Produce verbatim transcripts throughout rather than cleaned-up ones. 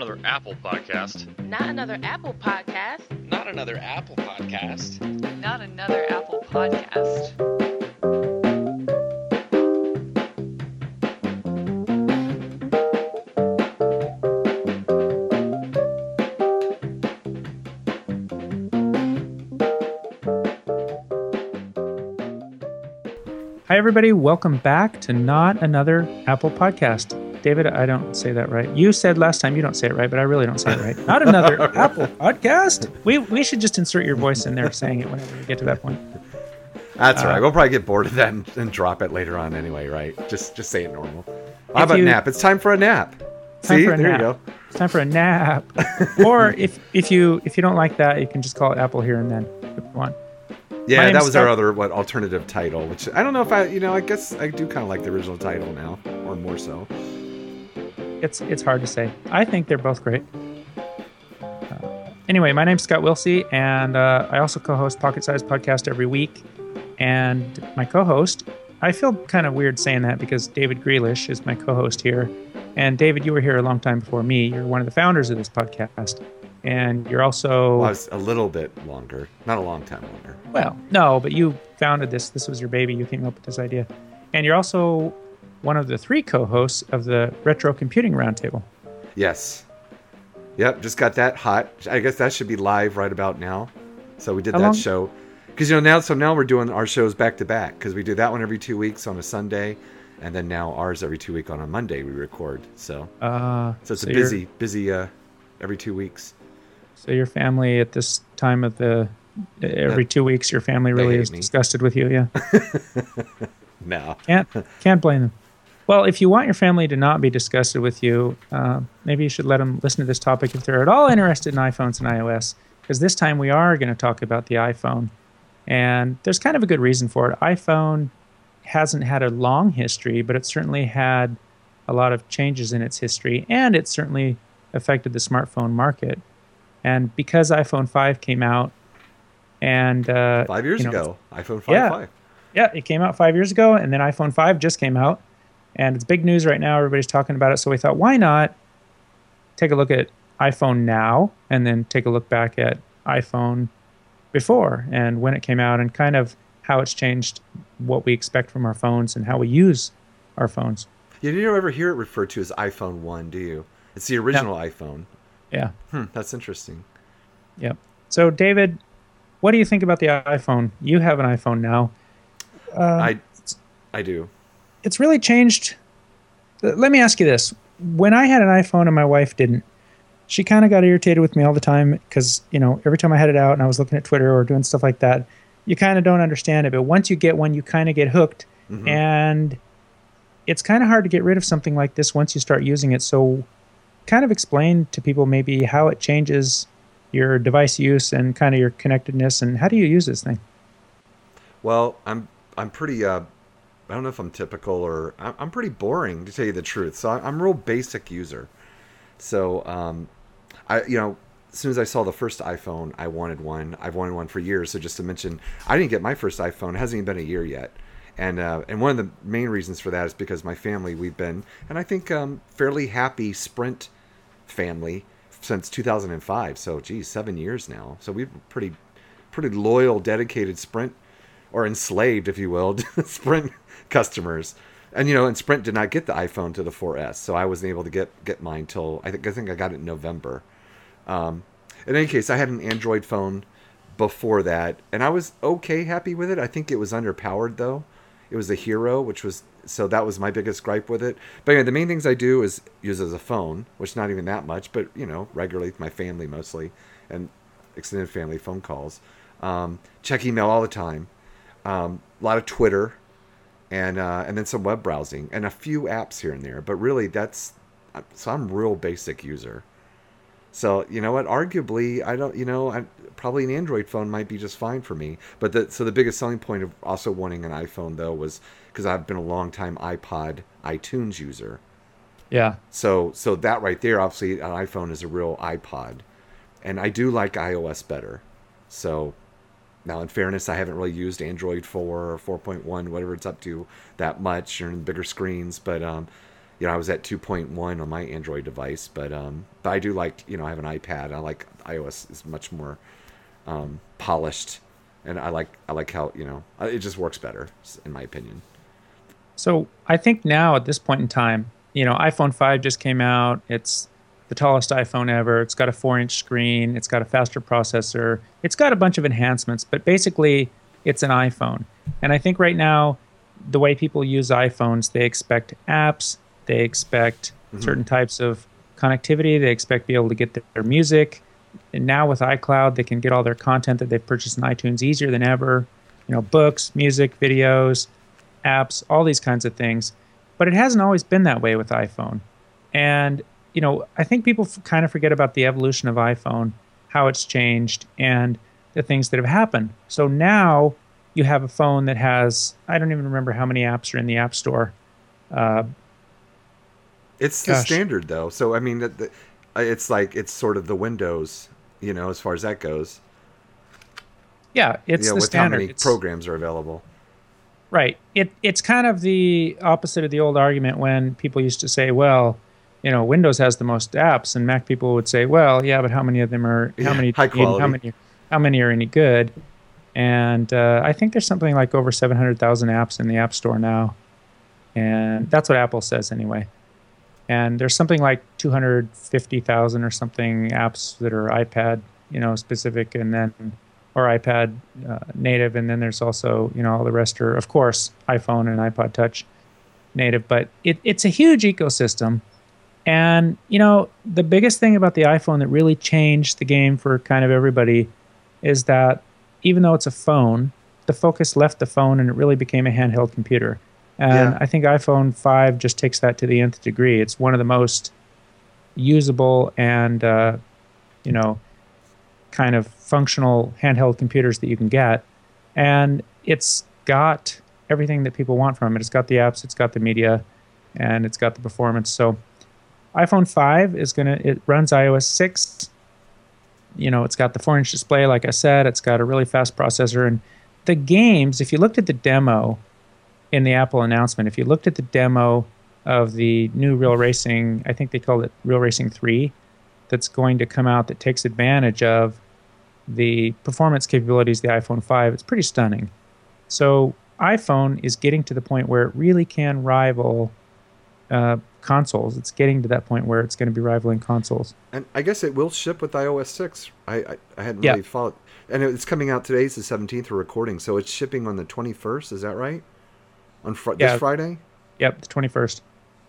another Apple podcast. Not another Apple podcast. Not another Apple podcast. Not another Apple podcast. Hi, everybody. Welcome back to Not Another Apple Podcast. David, I don't say that right. You said last time you don't say it right, but I really don't say it right. Not another Apple Podcast. We we should just insert your voice in there saying it whenever we get to that point. That's Uh, right. We'll probably get bored of that and, and drop it later on anyway, right? Just just say it normal. How about you- nap? It's time for a nap. Time See, for a there nap. you go. It's time for a nap. Or if if you if you don't like that, you can just call it Apple here and then if you want. My Yeah, that name's was our Scott. other what alternative title, which I don't know if I, you know, I guess I do kind of like the original title now, or more so. It's it's hard to say. I think they're both great. Uh, anyway, my name's Scott Wilsey, and uh, I also co-host Pocket Size Podcast every week. And my co-host, I feel kind of weird saying that because David Grealish is my co-host here. And David, you were here a long time before me. You're one of the founders of this podcast, and you're also Well, I was a little bit longer, not a long time longer. well, no, but you founded this. This was your baby. You came up with this idea, and you're also one of the three co-hosts of the Retro Computing Roundtable. Yes. Yep, just got that hot. I guess that should be live right about now. So we did How that long- show. Because, you know, now, so now we're doing our shows back to back. Because we do that one every two weeks on a Sunday. And then now ours every two weeks on a Monday we record. So Uh, so it's a you're- busy, busy uh, every two weeks. So your family at this time of the every two weeks, your family really hate is me. disgusted with you. Yeah, No. can't can't blame them. Well, if you want your family to not be disgusted with you, uh, maybe you should let them listen to this topic if they're at all interested in iPhones and iOS. Because this time we are going to talk about the iPhone, and there's kind of a good reason for it. iPhone hasn't had a long history, but it certainly had a lot of changes in its history, and it certainly affected the smartphone market. And because iPhone five came out, and uh, Five years you know, ago, iPhone five Yeah. five. yeah, it came out five years ago, and then iPhone five just came out, and it's big news right now. Everybody's talking about it, so we thought, why not take a look at iPhone now, and then take a look back at iPhone before and when it came out, and kind of how it's changed what we expect from our phones and how we use our phones. You don't ever hear it referred to as iPhone one, do you? It's the original iPhone. Yeah, Hmm, that's interesting. yep. So, David, what do you think about the iPhone? You have an iPhone now. Uh, I, I do. it's really changed. uh, Let me ask you this. When I had an iPhone and my wife didn't, she kind of got irritated with me all the time because, you know, every time I had it out and I was looking at Twitter or doing stuff like that, you kind of don't understand it. But once you get one, you kind of get hooked. Mhm. And it's kind of hard to get rid of something like this once you start using it. So kind of explain to people maybe how it changes your device use and kind of your connectedness, and how do you use this thing? Well, I'm I'm pretty. Uh, I don't know if I'm typical or I'm, I'm pretty boring to tell you the truth. So I- I'm a real basic user. So um, I you know as soon as I saw the first iPhone, I wanted one. I've wanted one for years. So just to mention, I didn't get my first iPhone. It hasn't even been a year yet. And uh, and one of the main reasons for that is because my family, we've been, and I think um, fairly happy Sprint family since two thousand five. So geez, seven years now. So we've pretty pretty loyal, dedicated Sprint, or enslaved, if you will, Sprint customers. And you know, and Sprint did not get the iPhone to the four S, so I wasn't able to get get mine till I think I think I got it in November. Um, in any case, I had an Android phone before that, and I was okay happy with it. I think it was underpowered though. It was a Hero, which was so that was my biggest gripe with it. But anyway, the main things I do is use as a phone, which not even that much, but you know, regularly with my family mostly, and extended family phone calls. Um, check email all the time. Um, a lot of Twitter, and uh, and then some web browsing, and a few apps here and there. But really, that's so I'm a real basic user. So you know what? Arguably, I don't. You know, I, probably an Android phone might be just fine for me. But the so the biggest selling point of also wanting an iPhone though was because I've been a long time iPod, iTunes user. Yeah. So so that right there, obviously, an iPhone is a real iPod, and I do like iOS better. So now, in fairness, I haven't really used Android four or four point one, whatever it's up to, that much, or in bigger screens. But um, you know, I was at two point one on my Android device, but um, but I do like, you know, I have an iPad. I like iOS is much more um, polished, and I like I like how, you know, it just works better in my opinion. So I think now at this point in time, you know, iPhone five just came out. It's the tallest iPhone ever. It's got a four-inch screen. It's got a faster processor. It's got a bunch of enhancements, but basically it's an iPhone. And I think right now, the way people use iPhones, they expect apps, they expect mm-hmm. certain types of connectivity, they expect to be able to get their music. And now with iCloud, they can get all their content that they've purchased in iTunes easier than ever. You know, books, music, videos, apps, all these kinds of things. But it hasn't always been that way with iPhone. And you know, I think people f- kind of forget about the evolution of iPhone, how it's changed, and the things that have happened. So now you have a phone that has, I don't even remember how many apps are in the App Store. Uh, it's gosh. the standard, though. So, I mean, the, the, it's like, it's sort of the Windows, you know, as far as that goes. Yeah, it's you know, the with standard. how many it's, programs are available. Right. It It's kind of the opposite of the old argument when people used to say, well, you know, Windows has the most apps, and Mac people would say, well, yeah, but how many of them are, how yeah, many, high quality. how many, how many are any good? And uh, I think there's something like over seven hundred thousand apps in the App Store now. And that's what Apple says anyway. And there's something like two hundred fifty thousand or something apps that are iPad, you know, specific, and then, or iPad uh, native. And then there's also, you know, all the rest are, of course, iPhone and iPod Touch native. But it, it's a huge ecosystem. And, you know, the biggest thing about the iPhone that really changed the game for kind of everybody is that even though it's a phone, the focus left the phone and it really became a handheld computer. And yeah. I think iPhone five just takes that to the nth degree. It's one of the most usable and, uh, you know, kind of functional handheld computers that you can get. And it's got everything that people want from it. It's got the apps, it's got the media, and it's got the performance. So iPhone five is going to, it runs i O S six. You know, it's got the four-inch display, like I said. It's got a really fast processor. And the games, if you looked at the demo in the Apple announcement, if you looked at the demo of the new Real Racing, I think they called it Real Racing three, that's going to come out that takes advantage of the performance capabilities of the iPhone five, it's pretty stunning. So iPhone is getting to the point where it really can rival uh, consoles. It's getting to that point where it's going to be rivaling consoles. And I guess it will ship with i O S six. I I, I hadn't yeah. really followed. And it's coming out today. It's the seventeenth. We're recording, so it's shipping on the twenty-first. Is that right? On fr- yeah. this Friday? Yep, the twenty-first.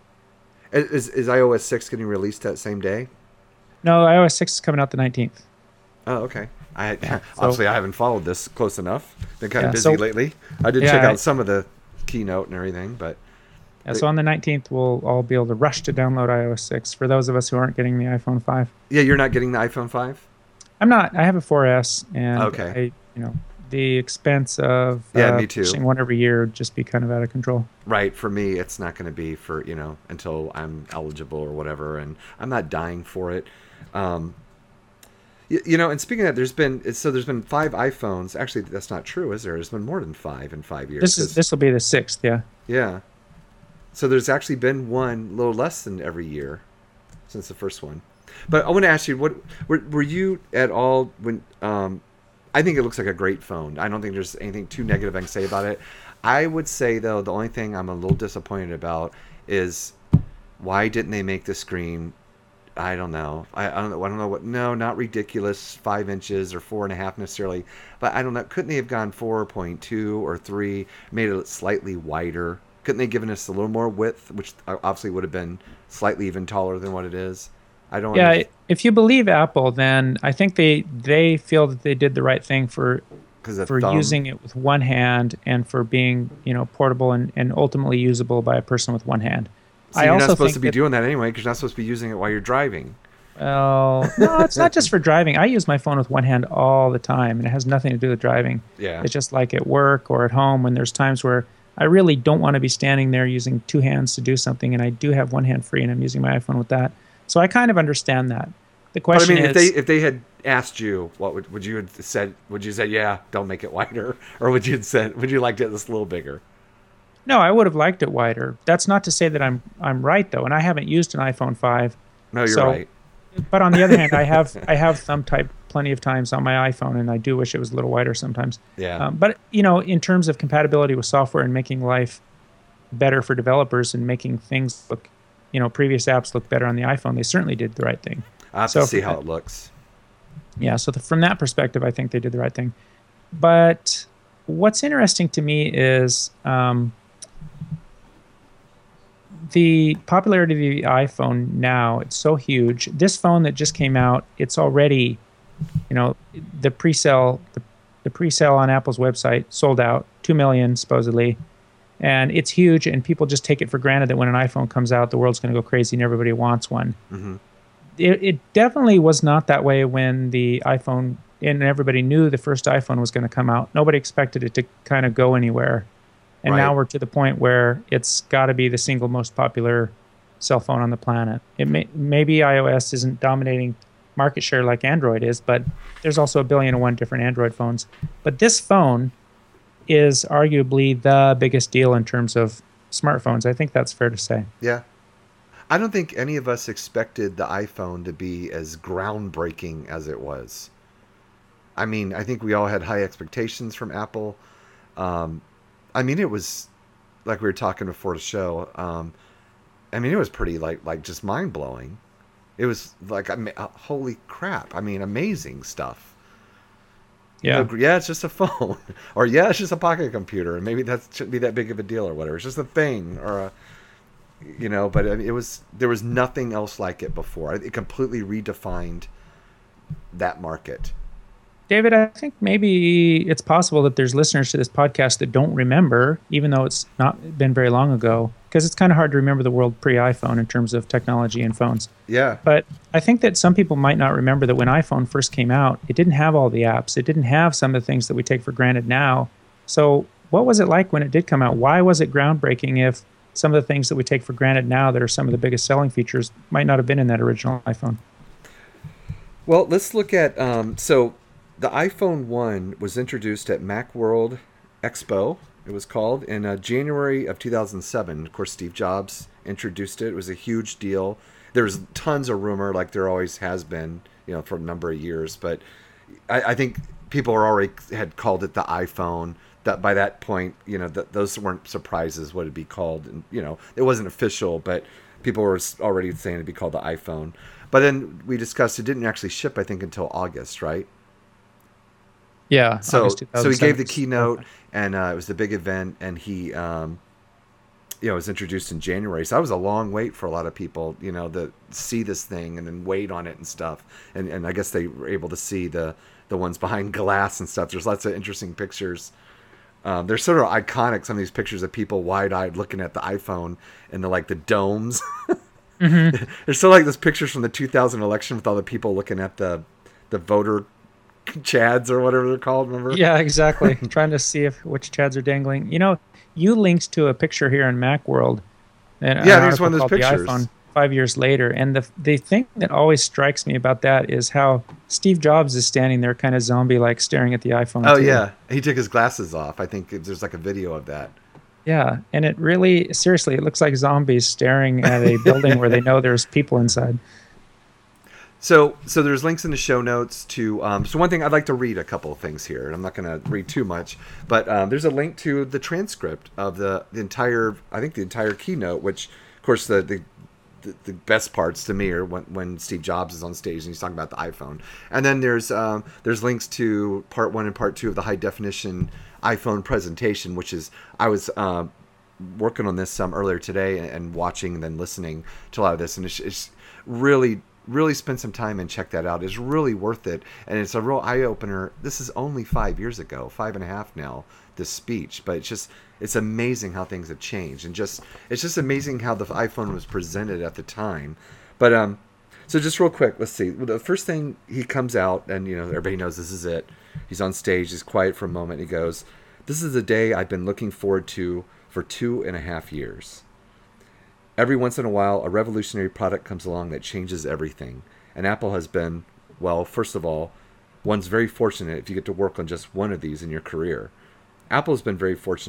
Is is i O S six getting released that same day? No, i O S six is coming out the nineteenth. Oh, okay. I Yeah, so- obviously I haven't followed this close enough. Been kind Yeah, of busy so- lately. I did Yeah, check I- out some of the keynote and everything, but Yeah, so on the nineteenth, we'll all be able to rush to download i O S six for those of us who aren't getting the iPhone five. yeah, you're not getting the iPhone five? I'm not. I have a four S, and Okay. I, you know, the expense of Yeah, uh, me too. purchasing one every year would just be kind of out of control. Right. For me, it's not going to be for, you know, until I'm eligible or whatever, and I'm not dying for it. Um, you, you know, and speaking of that, there's been, so there's been five iPhones. Actually, that's not true, is there? There's been more than five in five years. This is 'cause- this will be the sixth, yeah. Yeah. So there's actually been one a little less than every year since the first one. But I want to ask you, what were, were you at all when? Um, I think it looks like a great phone. I don't think there's anything too negative I can say about it. I would say though, the only thing I'm a little disappointed about is why didn't they make the screen? I don't know. I, I don't know. I don't know what. No, not ridiculous. Five inches or four and a half necessarily. But I don't know. Couldn't they have gone four point two or three? Made it slightly wider. Couldn't they given us a little more width, which obviously would have been slightly even taller than what it is? I don't. Yeah, understand. if you believe Apple, then I think they they feel that they did the right thing for The for thumb. using it with one hand and for being, you know, portable and, and ultimately usable by a person with one hand. So I you're also not supposed think to be that, doing that anyway, because you're not supposed to be using it while you're driving. Well, no, it's not just for driving. I use my phone with one hand all the time, and it has nothing to do with driving. Yeah. It's just like at work or at home when there's times where I really don't want to be standing there using two hands to do something, and I do have one hand free, and I'm using my iPhone with that. So I kind of understand that. The But I question mean, is, if they if they had asked you, what would would you have said? Would you say, yeah, don't make it wider, or would you have said, would you like it this a little bigger? No, I would have liked it wider. That's not to say that I'm I'm right though, and I haven't used an iPhone five. No, you're so, right. But on the other hand, I have I have thumb type plenty of times on my iPhone, and I do wish it was a little wider sometimes. Yeah. Um, but you know, in terms of compatibility with software and making life better for developers and making things look, you know, previous apps look better on the iPhone, they certainly did the right thing. I have so to see for, how it looks. Yeah. So the, from that perspective, I think they did the right thing. But what's interesting to me is um, the popularity of the iPhone now. It's so huge. This phone that just came out, it's already, you know, the pre-sale, the, the pre-sale on Apple's website sold out, two million supposedly, and it's huge. And people just take it for granted that when an iPhone comes out, the world's going to go crazy and everybody wants one. Mm-hmm. It, it definitely was not that way when the iPhone, and everybody knew the first iPhone was going to come out. Nobody expected it to kind of go anywhere. And Right. now we're to the point where it's got to be the single most popular cell phone on the planet. It may, maybe iOS isn't dominating market share like Android is, but there's also a billion and one different Android phones. But this phone is arguably the biggest deal in terms of smartphones. I think that's fair to say. Yeah. I don't think any of us expected the iPhone to be as groundbreaking as it was. I mean, I think we all had high expectations from Apple. Um, I mean, it was like we were talking before the show. Um, I mean, it was pretty like like just mind blowing. It was like, I mean, uh, holy crap! I mean, amazing stuff. Yeah. You know, yeah, it's just a phone, or yeah, it's just a pocket computer, and maybe that shouldn't be that big of a deal or whatever. It's just a thing, or a, you know. But I mean, it was there was nothing else like it before. It completely redefined that market. David, I think maybe it's possible that there's listeners to this podcast that don't remember, even though it's not been very long ago, because it's kind of hard to remember the world pre-iPhone in terms of technology and phones. Yeah. But I think that some people might not remember that when iPhone first came out, it didn't have all the apps. It didn't have some of the things that we take for granted now. So what was it like when it did come out? Why was it groundbreaking if some of the things that we take for granted now that are some of the biggest selling features might not have been in that original iPhone? Well, let's look at, um, so the iPhone one was introduced at Macworld Expo, it was called, in uh, January of two thousand seven. Of course, Steve Jobs introduced it. It was a huge deal. There was tons of rumor, like there always has been, you know, for a number of years. But I, I think people are already had called it the iPhone. That by that point, you know, th- those weren't surprises what it'd be called. And, you know, it wasn't official, but people were already saying it'd be called the iPhone. But then we discussed it didn't actually ship, I think, until August, right? Yeah. So, August so he gave the two thousand seven. keynote, and uh, it was the big event, and he, um, you know, was introduced in January. So that was a long wait for a lot of people, you know, to see this thing and then wait on it and stuff. And and I guess they were able to see the the ones behind glass and stuff. There's lots of interesting pictures. Um, they're sort of iconic. Some of these pictures of people wide-eyed looking at the iPhone and the like the domes. Mm-hmm. There's still like those pictures from the two thousand election with all the people looking at the the voter chads or whatever they're called, remember? Yeah, exactly. Trying to see if which chads are dangling. You know, you linked to a picture here in Macworld. And Yeah, an there's one of those article called pictures. The iPhone five years later. And the the thing that always strikes me about that is how Steve Jobs is standing there kind of zombie-like staring at the iPhone. Oh, too. yeah. He took his glasses off. I think there's like a video of that. Yeah, and it really, seriously, it looks like zombies staring at a building where they know there's people inside. So, so there's links in the show notes to. Um, so one thing I'd like to read a couple of things here, and I'm not going to read too much, but um, there's a link to the transcript of the, the entire, I think the entire keynote. Which, of course, the the, the, the best parts to me are when, when Steve Jobs is on stage and he's talking about the iPhone. And then there's um, there's links to part one and part two of the high definition iPhone presentation, which is I was. Uh, working on this some earlier today and, and watching and then listening to a lot of this, and it's, it's really. Really spend some time and check that out. It's really worth it, and it's a real eye-opener. This is only five years ago, five and a half now, this speech, but it's just it's amazing how things have changed, and just it's just amazing how the iPhone was presented at the time. But um so just real quick, let's see. The first thing, he comes out, and you know everybody knows this is it. He's on stage, he's quiet for a moment, and he goes, "This is the day I've been looking forward to for two and a half years. Every once in a while, a revolutionary product comes along that changes everything. And Apple has been, well, first of all, one's very fortunate if you get to work on just one of these in your career. Apple has been very fortunate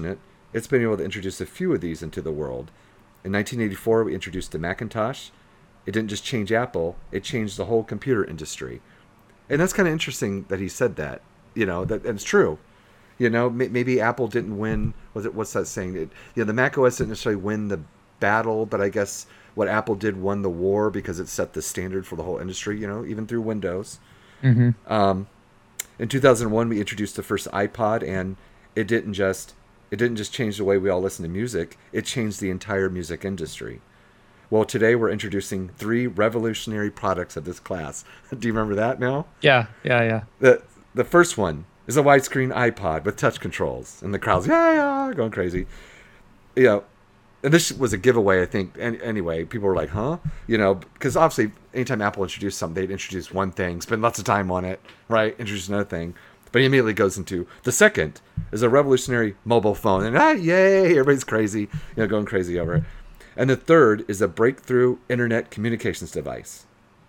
it's been able to introduce a few of these into the world. In nineteen eighty-four, we introduced the Macintosh. It didn't just change Apple, it changed the whole computer industry. And that's kind of interesting that he said that, you know, that and it's true. You know, maybe Apple didn't win, was it, what's that saying? It, you know, the Mac O S didn't necessarily win the battle, but I guess what Apple did won the war because it set the standard for the whole industry, you know, even through Windows. Mm-hmm. Um, in two thousand one, we introduced the first iPod, and it didn't just it didn't just change the way we all listen to music. It changed the entire music industry. Well, today we're introducing three revolutionary products of this class. Do you remember that now? Yeah, yeah, yeah. The the first one is a widescreen iPod with touch controls, and the crowd's yeah, yeah, going crazy. You know, and this was a giveaway, I think. And anyway, people were like, "Huh?" You know, because obviously, anytime Apple introduced something, they'd introduce one thing, spend lots of time on it, right? Introduce another thing, but he immediately goes into the second is a revolutionary mobile phone, and ah, yay, everybody's crazy, you know, going crazy over it. And the third is a breakthrough internet communications device.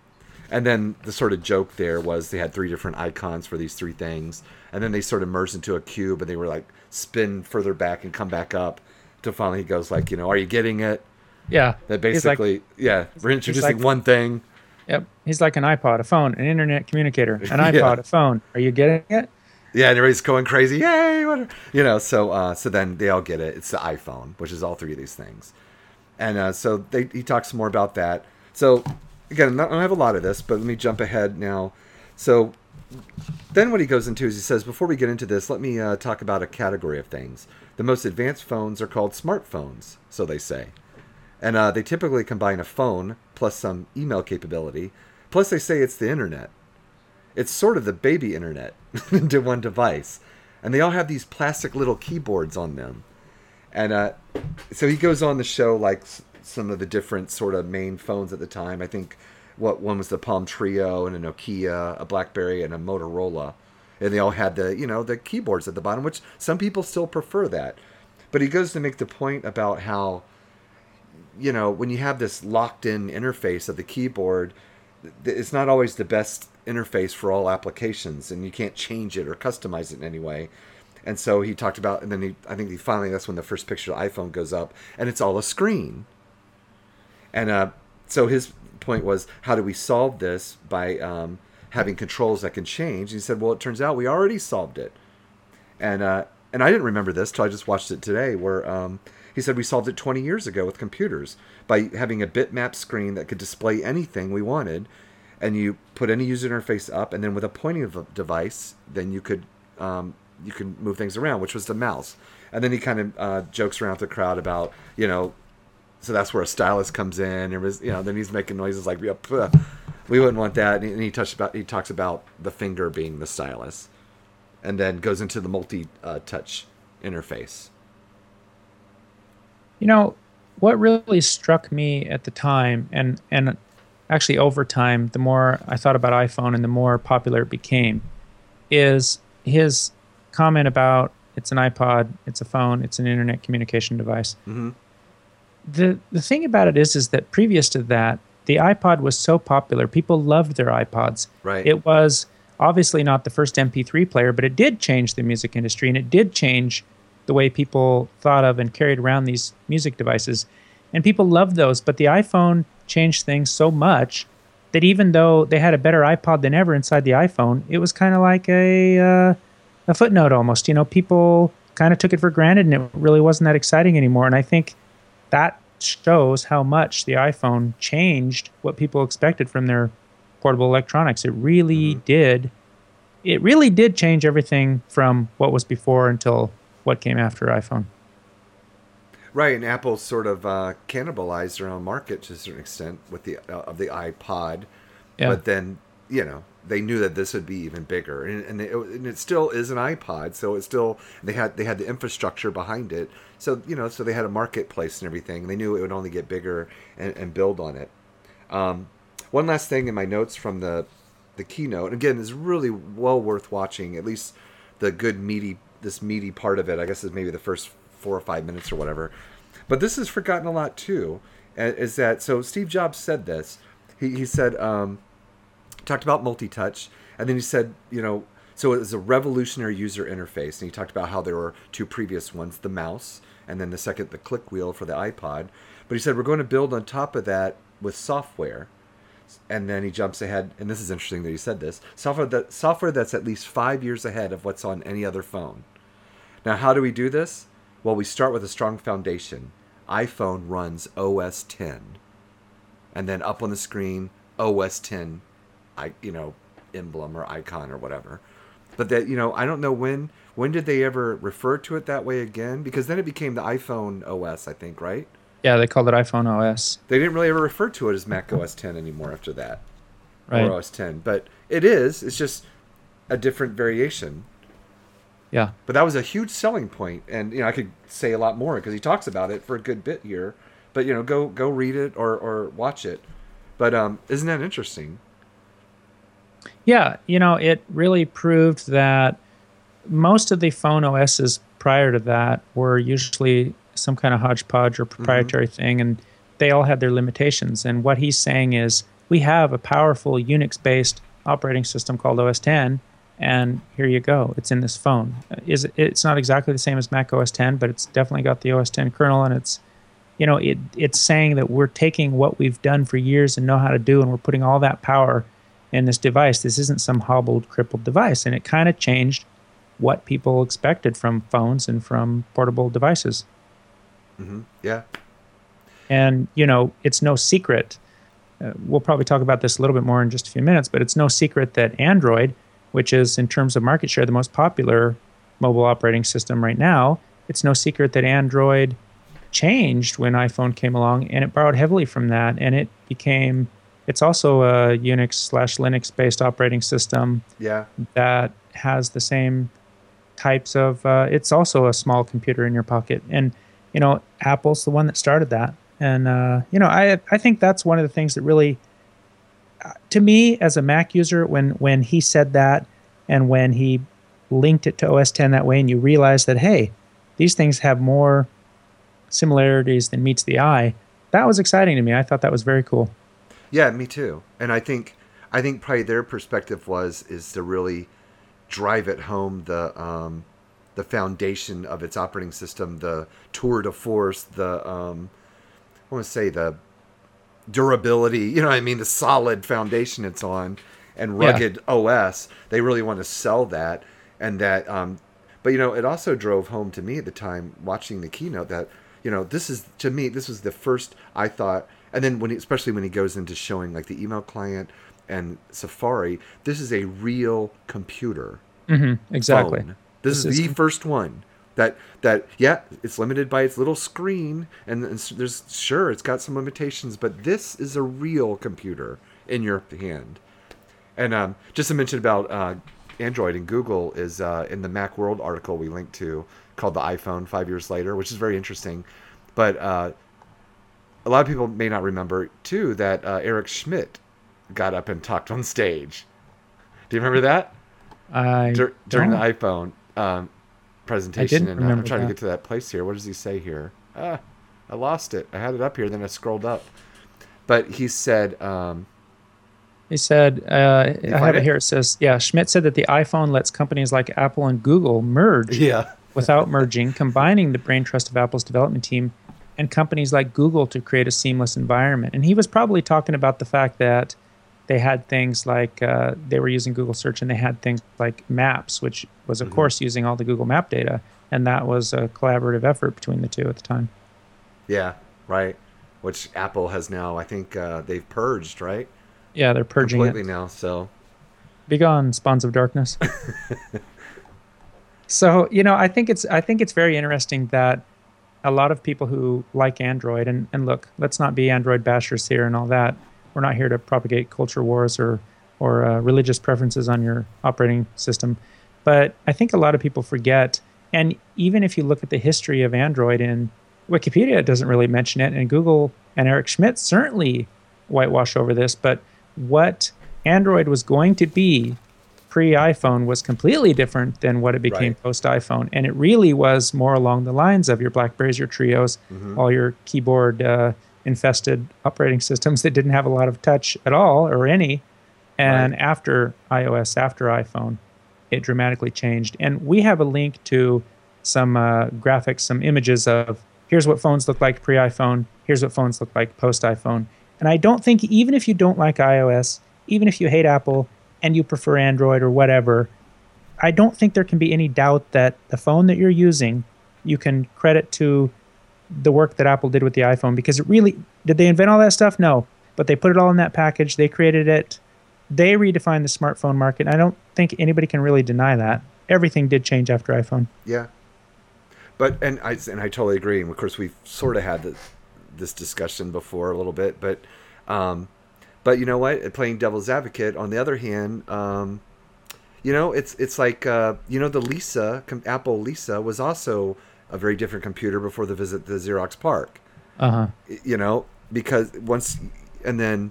And then the sort of joke there was they had three different icons for these three things, and then they sort of merged into a cube, and they were like spin further back and come back up. To finally he goes like, you know, are you getting it? Yeah. That basically, like, yeah, we're introducing like, one thing. Yep. He's like an iPod, a phone, an internet communicator, an iPod, yeah. a phone. Are you getting it? Yeah, and everybody's going crazy. Yay! Whatever. You know, so uh, so then they all get it. It's the iPhone, which is all three of these things. And uh, so they, he talks more about that. So again, I don't have a lot of this, but let me jump ahead now. So then what he goes into is he says, before we get into this, let me uh, talk about a category of things. The most advanced phones are called smartphones, so they say. And uh, they typically combine a phone plus some email capability. Plus they say it's the internet. It's sort of the baby internet into one device. And they all have these plastic little keyboards on them. And uh, so he goes on the show like some of the different sort of main phones at the time. I think what one was the Palm Trio and a Nokia, a BlackBerry, and a Motorola. And they all had the, you know, the keyboards at the bottom, which some people still prefer that. But he goes to make the point about how, you know, when you have this locked-in interface of the keyboard, it's not always the best interface for all applications, and you can't change it or customize it in any way. And so he talked about, and then he, I think he finally, that's when the first picture of the iPhone goes up, and it's all a screen. And uh, so his point was, how do we solve this by um, having controls that can change? And he said, well, it turns out we already solved it. And uh, and I didn't remember this till I just watched it today, where um, he said we solved it twenty years ago with computers by having a bitmap screen that could display anything we wanted, and you put any user interface up, and then with a pointing device, then you could um, you could move things around, which was the mouse. And then he kind of uh, jokes around with the crowd about, you know, so that's where a stylus comes in. And was, you know, then he's making noises like, yeah, we wouldn't want that. And he touched about he talks about the finger being the stylus, and then goes into the multi-touch uh, interface. You know, what really struck me at the time, and and actually over time, the more I thought about iPhone and the more popular it became, is his comment about it's an iPod, it's a phone, it's an internet communication device. Mm-hmm. The the thing about it is, is that previous to that, the iPod was so popular, people loved their iPods. Right. It was obviously not the first M P three player, but it did change the music industry, and it did change the way people thought of and carried around these music devices. And people loved those, but the iPhone changed things so much that even though they had a better iPod than ever inside the iPhone, it was kind of like a uh, a footnote almost. You know, people kind of took it for granted, and it really wasn't that exciting anymore. And I think that shows how much the iPhone changed what people expected from their portable electronics. It really mm-hmm. did. It really did change everything from what was before until what came after iPhone. Right, and Apple sort of uh, cannibalized their own market to a certain extent with the uh, of the iPod, yeah. But then, you know, they knew that this would be even bigger, and, and, it, and it still is an iPod. So it's still they had they had the infrastructure behind it. So you know, so they had a marketplace and everything. They knew it would only get bigger and, and build on it. Um, one last thing in my notes from the the keynote. Again, is really well worth watching. At least the good meaty this meaty part of it. I guess is maybe the first four or five minutes or whatever. But this is forgotten a lot too. Is that so? Steve Jobs said this. He he said um, talked about multi-touch, and then he said, you know, So it was a revolutionary user interface, and he talked about how there were two previous ones, the mouse, and then the second, the click wheel for the iPod. But he said, we're going to build on top of that with software. And then he jumps ahead, and this is interesting that he said this, software that software that's at least five years ahead of what's on any other phone. Now, how do we do this? Well, we start with a strong foundation. iPhone runs O S ten. And then up on the screen, O S ten, I you know, emblem or icon or whatever. But that, you know, I don't know when, when did they ever refer to it that way again? Because then it became the iPhone O S, I think, right? Yeah, they called it iPhone O S. They didn't really ever refer to it as Mac O S ten anymore after that. Right. Or O S ten. But it is. It's just a different variation. Yeah. But that was a huge selling point. And, you know, I could say a lot more because he talks about it for a good bit here. But, you know, go go read it or, or watch it. But um, isn't that interesting? Yeah. You know, it really proved that most of the phone O Ss prior to that were usually some kind of hodgepodge or proprietary mm-hmm. thing, and they all had their limitations. And what he's saying is we have a powerful Unix-based operating system called O S ten, and here you go. It's in this phone. Is it, it's not exactly the same as Mac O S ten, but it's definitely got the O S ten kernel, and it's, you know, it it's saying that we're taking what we've done for years and know how to do, and we're putting all that power in this device. This isn't some hobbled, crippled device, and it kind of changed what people expected from phones and from portable devices. Mm-hmm. Yeah. And, you know, it's no secret. Uh, we'll probably talk about this a little bit more in just a few minutes, but it's no secret that Android, which is in terms of market share the most popular mobile operating system right now, it's no secret that Android changed when iPhone came along, and it borrowed heavily from that, and it became, it's also a Unix slash Linux based operating system. Yeah. That has the same types of, uh, it's also a small computer in your pocket. And you know, Apple's the one that started that. And, uh, you know, I I think that's one of the things that really, uh, to me, as a Mac user, when, when he said that and when he linked it to O S ten that way and you realize that, hey, these things have more similarities than meets the eye, that was exciting to me. I thought that was very cool. Yeah, me too. And I think I think probably their perspective was is to really drive it home the um, the foundation of its operating system, the tour de force, the um, I want to say the durability, you know what I mean, the solid foundation it's on, and rugged yeah. O S. They really want to sell that, and that. Um, but you know, it also drove home to me at the time watching the keynote that you know this is to me this was the first I thought, and then when he, especially when he goes into showing like the email client and Safari, this is a real computer. Mm-hmm, exactly. Phone. This, this is, is the com- first one that that yeah, it's limited by its little screen, and, and there's sure it's got some limitations, but this is a real computer in your hand. And um, just to mention about uh, Android and Google is uh, in the Macworld article we linked to called the iPhone Five Years Later, which is very interesting. But uh, a lot of people may not remember too that uh, Eric Schmidt got up and talked on stage. Do you remember that? I Dur- during don't. the iPhone. Um, presentation, and uh, I'm trying that. to get to that place here. What does he say here? Ah, I lost it. I had it up here, then I scrolled up. But he said, um, he said, uh, I have it? it here. It says, yeah, Schmidt said that the iPhone lets companies like Apple and Google merge yeah. without merging, combining the brain trust of Apple's development team and companies like Google to create a seamless environment. And he was probably talking about the fact that they had things like uh, they were using Google Search, and they had things like Maps, which was, of mm-hmm. course, using all the Google Map data. And that was a collaborative effort between the two at the time. Yeah, right. Which Apple has now, I think uh, they've purged, right? Yeah, they're purging completely it. now. So, be gone, spawns of darkness. So, you know, I think it's I think it's very interesting that a lot of people who like Android, and, and look, let's not be Android bashers here and all that. We're not here to propagate culture wars or or uh, religious preferences on your operating system. But I think a lot of people forget, and even if you look at the history of Android in Wikipedia, it doesn't really mention it, and Google and Eric Schmidt certainly whitewash over this, but what Android was going to be pre-iPhone was completely different than what it became right. post-iPhone. And it really was more along the lines of your BlackBerrys, your Trios, mm-hmm. all your keyboard uh, infested operating systems that didn't have a lot of touch at all or any. And right. after iOS, after iPhone, it dramatically changed. And we have a link to some uh, graphics, some images of here's what phones look like pre-iPhone, here's what phones look like post-iPhone. And I don't think, even if you don't like iOS, even if you hate Apple and you prefer Android or whatever, I don't think there can be any doubt that the phone that you're using, you can credit to the work that Apple did with the iPhone, because it really, did they invent all that stuff? No, but they put it all in that package. They created it. They redefined the smartphone market. I don't think anybody can really deny that. Everything did change after iPhone. Yeah. But, and I, and I totally agree. And of course, we've sort of had this, this discussion before a little bit, but, um, but you know what? Playing devil's advocate, on the other hand, um, you know, it's it's like, uh, you know, the Lisa, Apple Lisa was also a very different computer before the visit to Xerox PARC. Uh-huh. You know, because once, and then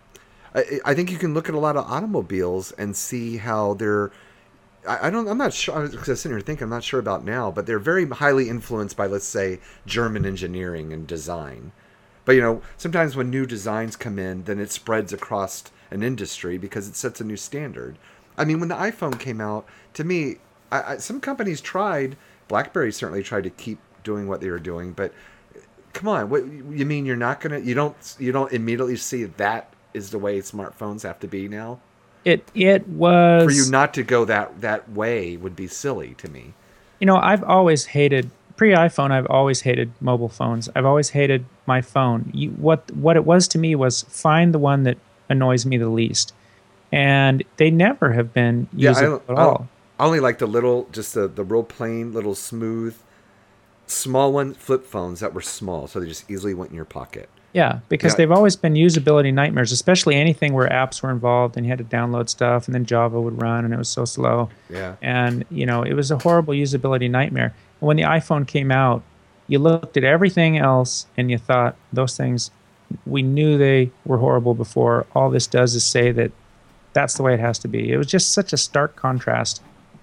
I, I think you can look at a lot of automobiles and see how they're, I, I don't, I'm not sure, I was sitting here thinking, I'm not sure about now, but they're very highly influenced by, let's say, German engineering and design. But, you know, sometimes when new designs come in, then it spreads across an industry because it sets a new standard. I mean, when the iPhone came out, to me, I, I, some companies tried, BlackBerry certainly tried to keep doing what they were doing, but come on, what you mean you're not going to, you don't, you don't immediately see that is the way smartphones have to be now? It it was... For you not to go that, that way would be silly to me. You know, I've always hated, pre-iPhone, I've always hated mobile phones. I've always hated my phone. You, what what it was to me was find the one that annoys me the least. And they never have been usable yeah, I, at all. I only like the little, just the, the real plain, little smooth, small one flip phones that were small, so they just easily went in your pocket. Yeah, because Yeah. they've always been usability nightmares, especially anything where apps were involved and you had to download stuff, and then Java would run and it was so slow. Yeah. And, you know, it was a horrible usability nightmare. And when the iPhone came out, you looked at everything else and you thought, those things, we knew they were horrible before. All this does is say that that's the way it has to be. It was just such a stark contrast.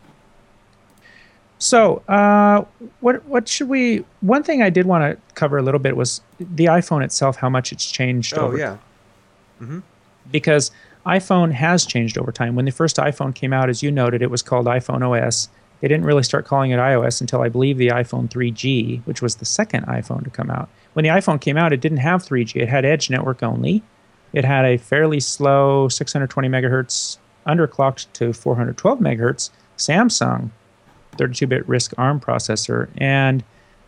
So, uh, what what should we? One thing I did want to cover a little bit was the iPhone itself, how much it's changed. Oh over yeah. time. Mm-hmm. Because iPhone has changed over time. When the first iPhone came out, as you noted, it was called iPhone O S. They didn't really start calling it iOS until I believe the iPhone three G, which was the second iPhone to come out. When the iPhone came out, it didn't have three G. It had Edge network only. It had a fairly slow six hundred twenty megahertz, underclocked to four hundred twelve megahertz Samsung thirty-two bit RISC ARM processor. And,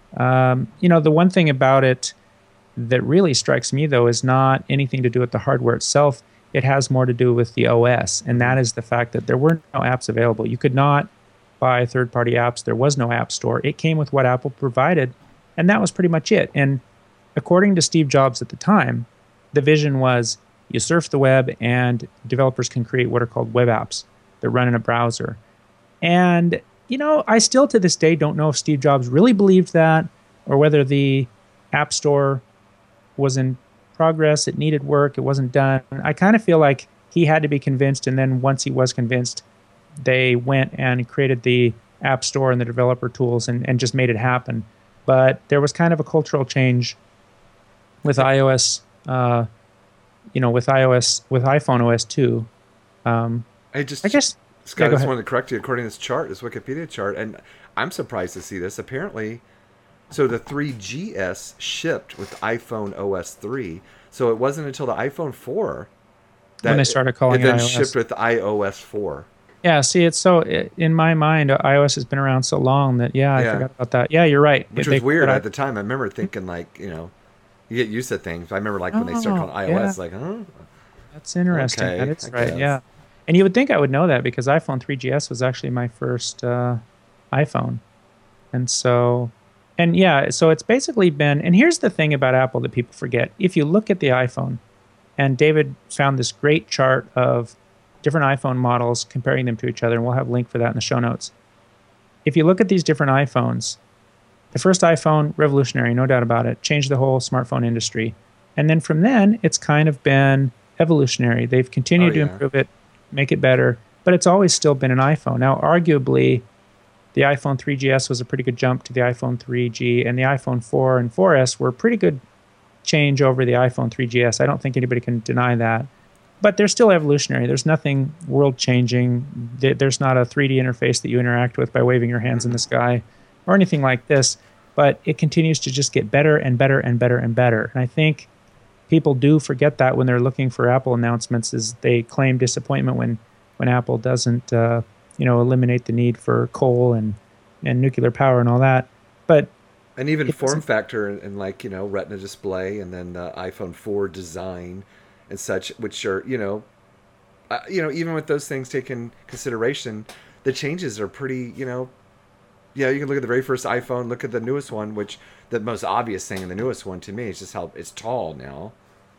um, you know, the one thing about it that really strikes me, though, is not anything to do with the hardware itself. It has more to do with the O S, and that is the fact that there were no apps available. You could not buy third-party apps. There was no app store. It came with what Apple provided, and that was pretty much it. And according to Steve Jobs at the time, the vision was you surf the web and developers can create what are called web apps that run in a browser. And, you know, I still to this day don't know if Steve Jobs really believed that or whether the App Store was in progress, it needed work, it wasn't done. I kind of feel like he had to be convinced, and then once he was convinced, they went and created the App Store and the developer tools and, and just made it happen. But there was kind of a cultural change with iOS, uh, you know, with iOS, with iPhone O S two. Um, I just, I guess, Scott, yeah, I go just ahead. wanted to correct you. According to this chart, this Wikipedia chart, and I'm surprised to see this. Apparently, so the three G S shipped with iPhone O S three. So it wasn't until the iPhone four that When they started calling it, it then iOS. shipped with i O S four. Yeah, see, it's so, in my mind, iOS has been around so long that, yeah, I Yeah. forgot about that. Yeah, you're right. Which They- was weird but I- at the time. I remember thinking, like, you know, you get used to things. I remember, like, when they started Oh, calling iOS, yeah. like, huh? That's interesting. Okay, that is I right, guess. yeah. And you would think I would know that because iPhone three G S was actually my first uh, iPhone. And so, and yeah, so it's basically been, and here's the thing about Apple that people forget. If you look at the iPhone, and David found this great chart of different iPhone models, comparing them to each other, and we'll have a link for that in the show notes. If you look at these different iPhones, the first iPhone, revolutionary, no doubt about it, changed the whole smartphone industry. And then from then, it's kind of been evolutionary. They've continued Oh, to yeah. improve it, make it better, but it's always still been an iPhone. Now, arguably, the iPhone three G S was a pretty good jump to the iPhone three G, and the iPhone four and four S were a pretty good change over the iPhone three G S. I don't think anybody can deny that. but they're still evolutionary. There's nothing world-changing. There- There's not a three D interface that you interact with by waving your hands in the sky or anything like this. But it continues to just get better and better and better and better. And I think people do forget that when they're looking for Apple announcements, is they claim disappointment when, when Apple doesn't, uh, you know, eliminate the need for coal and, and nuclear power and all that. But And even it form doesn't- factor and, and like, you know, Retina display and then uh, iPhone four design and such, which are, you know, uh, you know, even with those things taken consideration, the changes are pretty, you know, yeah, you can look at the very first iPhone, look at the newest one, which the most obvious thing in the newest one to me is just how it's tall now.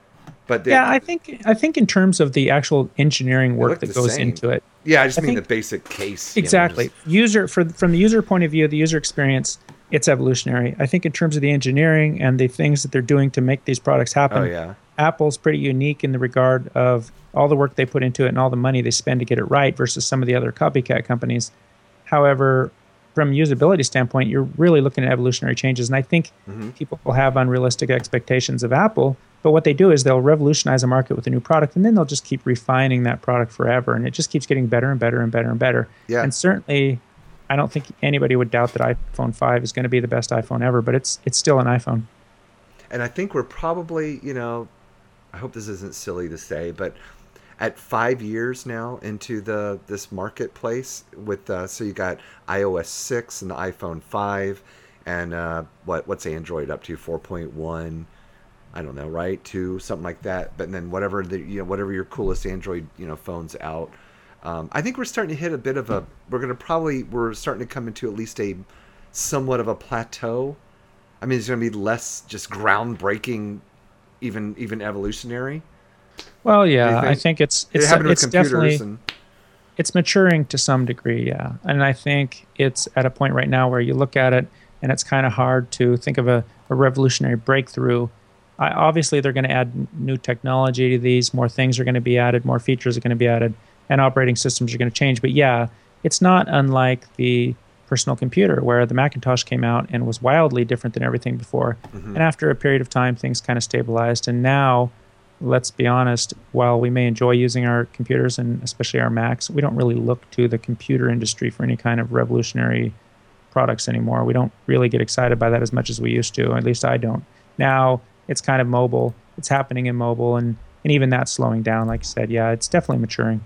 But they, yeah, I think I think in terms of the actual engineering work look that the goes same. into it, yeah, I just I mean think- the basic case. you know, exactly. just- User for from the user point of view, the user experience, it's evolutionary. I think in terms of the engineering and the things that they're doing to make these products happen, oh, yeah. Apple's pretty unique in the regard of all the work they put into it and all the money they spend to get it right versus some of the other copycat companies. However, from a usability standpoint, you're really looking at evolutionary changes. And I think Mm-hmm. people have unrealistic expectations of Apple. But what they do is they'll revolutionize a market with a new product, and then they'll just keep refining that product forever. And it just keeps getting better and better and better and better. Yeah. And certainly, I don't think anybody would doubt that iPhone five is going to be the best iPhone ever, but it's it's still an iPhone. And I think we're probably, you know, I hope this isn't silly to say, but at five years now into the this marketplace with, uh, so you got i O S six and the iPhone five, and uh, what what's Android up to, four point one, I don't know, right, two, something like that. But then whatever the you know whatever your coolest Android you know phones out. Um, I think we're starting to hit a bit of a. We're gonna probably we're starting to come into at least a somewhat of a plateau. I mean, it's gonna be less just groundbreaking, even even evolutionary. Well, Do you yeah, I think? think it's It it's happened with it's computers definitely and it's maturing to some degree, yeah. And I think it's at a point right now where you look at it and it's kind of hard to think of a, a revolutionary breakthrough. I, obviously, they're going to add n- new technology to these. More things are going to be added. More features are going to be added. And operating systems are going to change. But yeah, it's not unlike the personal computer where the Macintosh came out and was wildly different than everything before. Mm-hmm. And after a period of time, things kind of stabilized. And now, let's be honest, while we may enjoy using our computers and especially our Macs, we don't really look to the computer industry for any kind of revolutionary products anymore. We don't really get excited by that as much as we used to, or at least I don't. Now it's kind of mobile. It's happening in mobile, and, and even that's slowing down. Like I said, yeah, it's definitely maturing.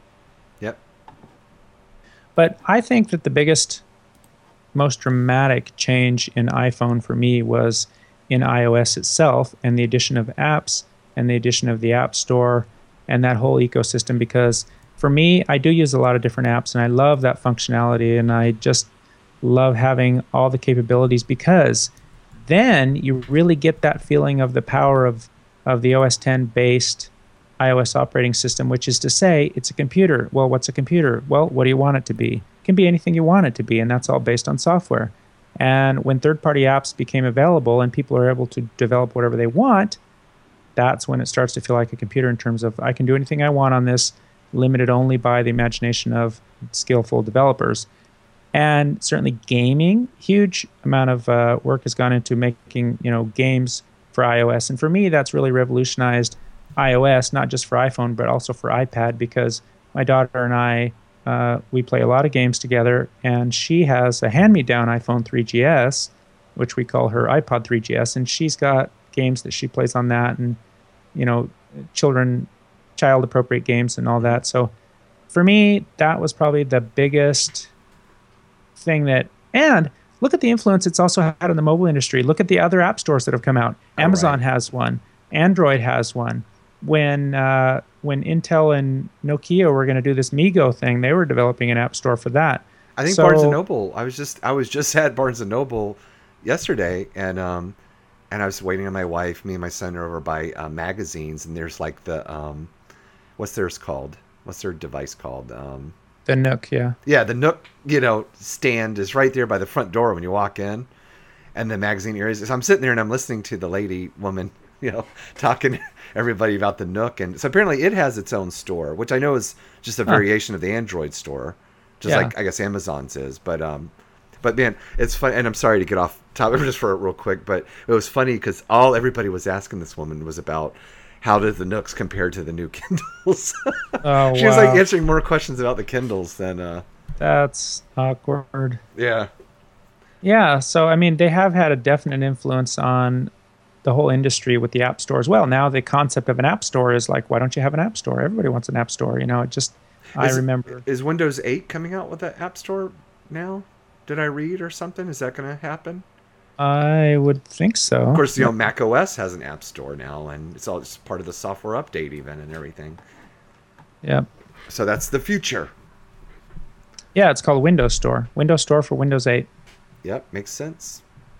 Yep. But I think that the biggest, most dramatic change in iPhone for me was in iOS itself and the addition of apps and the addition of the App Store and that whole ecosystem. Because for me, I do use a lot of different apps, and I love that functionality, and I just love having all the capabilities, because then you really get that feeling of the power of, of the O S ten based iOS operating system, which is to say it's a computer. Well, what's a computer? Well, what do you want it to be? It can be anything you want it to be, and that's all based on software. And when third-party apps became available and people are able to develop whatever they want, that's when it starts to feel like a computer in terms of I can do anything I want on this, limited only by the imagination of skillful developers. And certainly gaming, huge amount of uh, work has gone into making, you know, games for iOS. And for me, that's really revolutionized iOS, not just for iPhone, but also for iPad, because my daughter and I, uh, we play a lot of games together, and she has a hand-me-down iPhone three G S, which we call her iPod three G S, and she's got games that she plays on that, and, you know, children, child-appropriate games and all that. So for me, that was probably the biggest thing that, and look at the influence it's also had on the mobile industry. Look at the other app stores that have come out. Oh, Amazon right. has one. Android has one. When uh, when Intel and Nokia were going to do this MeeGo thing, they were developing an app store for that. I think So- Barnes and Noble. I was just I was just at Barnes and Noble yesterday, and um, and I was waiting on my wife. Me and my son are over by uh, magazines, and there's like the um, what's theirs called? What's their device called? Um, The Nook, yeah. yeah, the Nook, you know, stand is right there by the front door when you walk in, and the magazine areas. So I'm sitting there and I'm listening to the lady woman, you know, talking to everybody about the Nook, and so apparently it has its own store, which I know is just a Huh. variation of the Android store, just Yeah. like I guess Amazon's is. But um, but man, it's fun, and I'm sorry to get off topic just for it real quick, but it was funny because all everybody was asking this woman was about how did the Nooks compare to the new Kindles? Oh, She was like wow. answering more questions about the Kindles than, uh, That's awkward. yeah. Yeah, so I mean, they have had a definite influence on the whole industry with the app store as well. Now the concept of an app store is like, why don't you have an app store? Everybody wants an app store. You know, it just, I Is- remember. Is Windows eight coming out with the App Store now? Did I read or something? Is that going to happen? I would think so. Of course, you know, Mac O S has an App Store now, and it's all just part of the software update even and everything. Yeah. So that's the future. Yeah, it's called Windows Store. Windows Store for Windows eight. Yep, makes sense.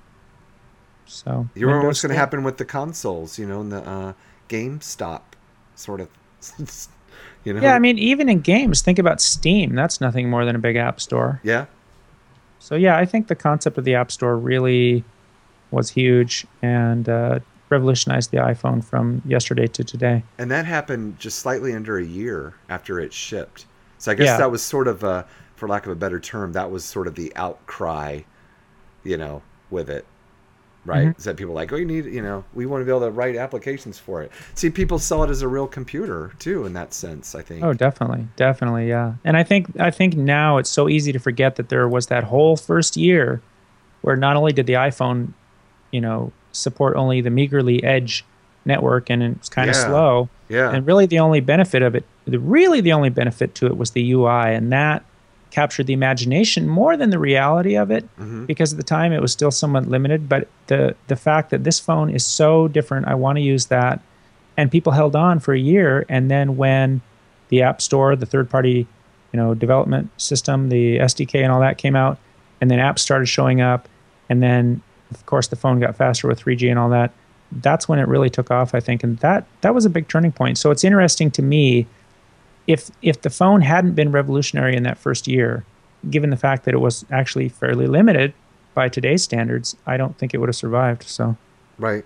So You remember Windows what's going to Store. happen with the consoles, you know, in the uh, GameStop sort of, you know? Yeah, I mean, even in games, think about Steam. That's nothing more than a big app store. Yeah, So yeah, I think the concept of the App Store really was huge and uh, revolutionized the iPhone from yesterday to today. and that happened just slightly under a year after it shipped. So I guess Yeah. that was sort of a, for lack of a better term, that was sort of the outcry, you know, with it. Right? Mhm. Is that people like, oh, you need, you know, we want to be able to write applications for it. See, people sell it as a real computer too, in that sense, I think. Oh, definitely, definitely, yeah. And I think I think now it's so easy to forget that there was that whole first year where not only did the iPhone, you know, support only the meagerly Edge network and it was kind of Yeah. slow, Yeah. and really the only benefit of it, the really the only benefit to it was the U I, and that captured the imagination more than the reality of it, Mhm. because at the time it was still somewhat limited. But the the fact that this phone is so different, I want to use that, and people held on for a year. And then when the App Store, the third party, you know, development system, the S D K and all that came out, and then apps started showing up, and then of course the phone got faster with three G and all that. That's when it really took off, I think, and that that was a big turning point. So it's interesting to me, if if the phone hadn't been revolutionary in that first year, given the fact that it was actually fairly limited by today's standards, I don't think it would have survived. So, Right.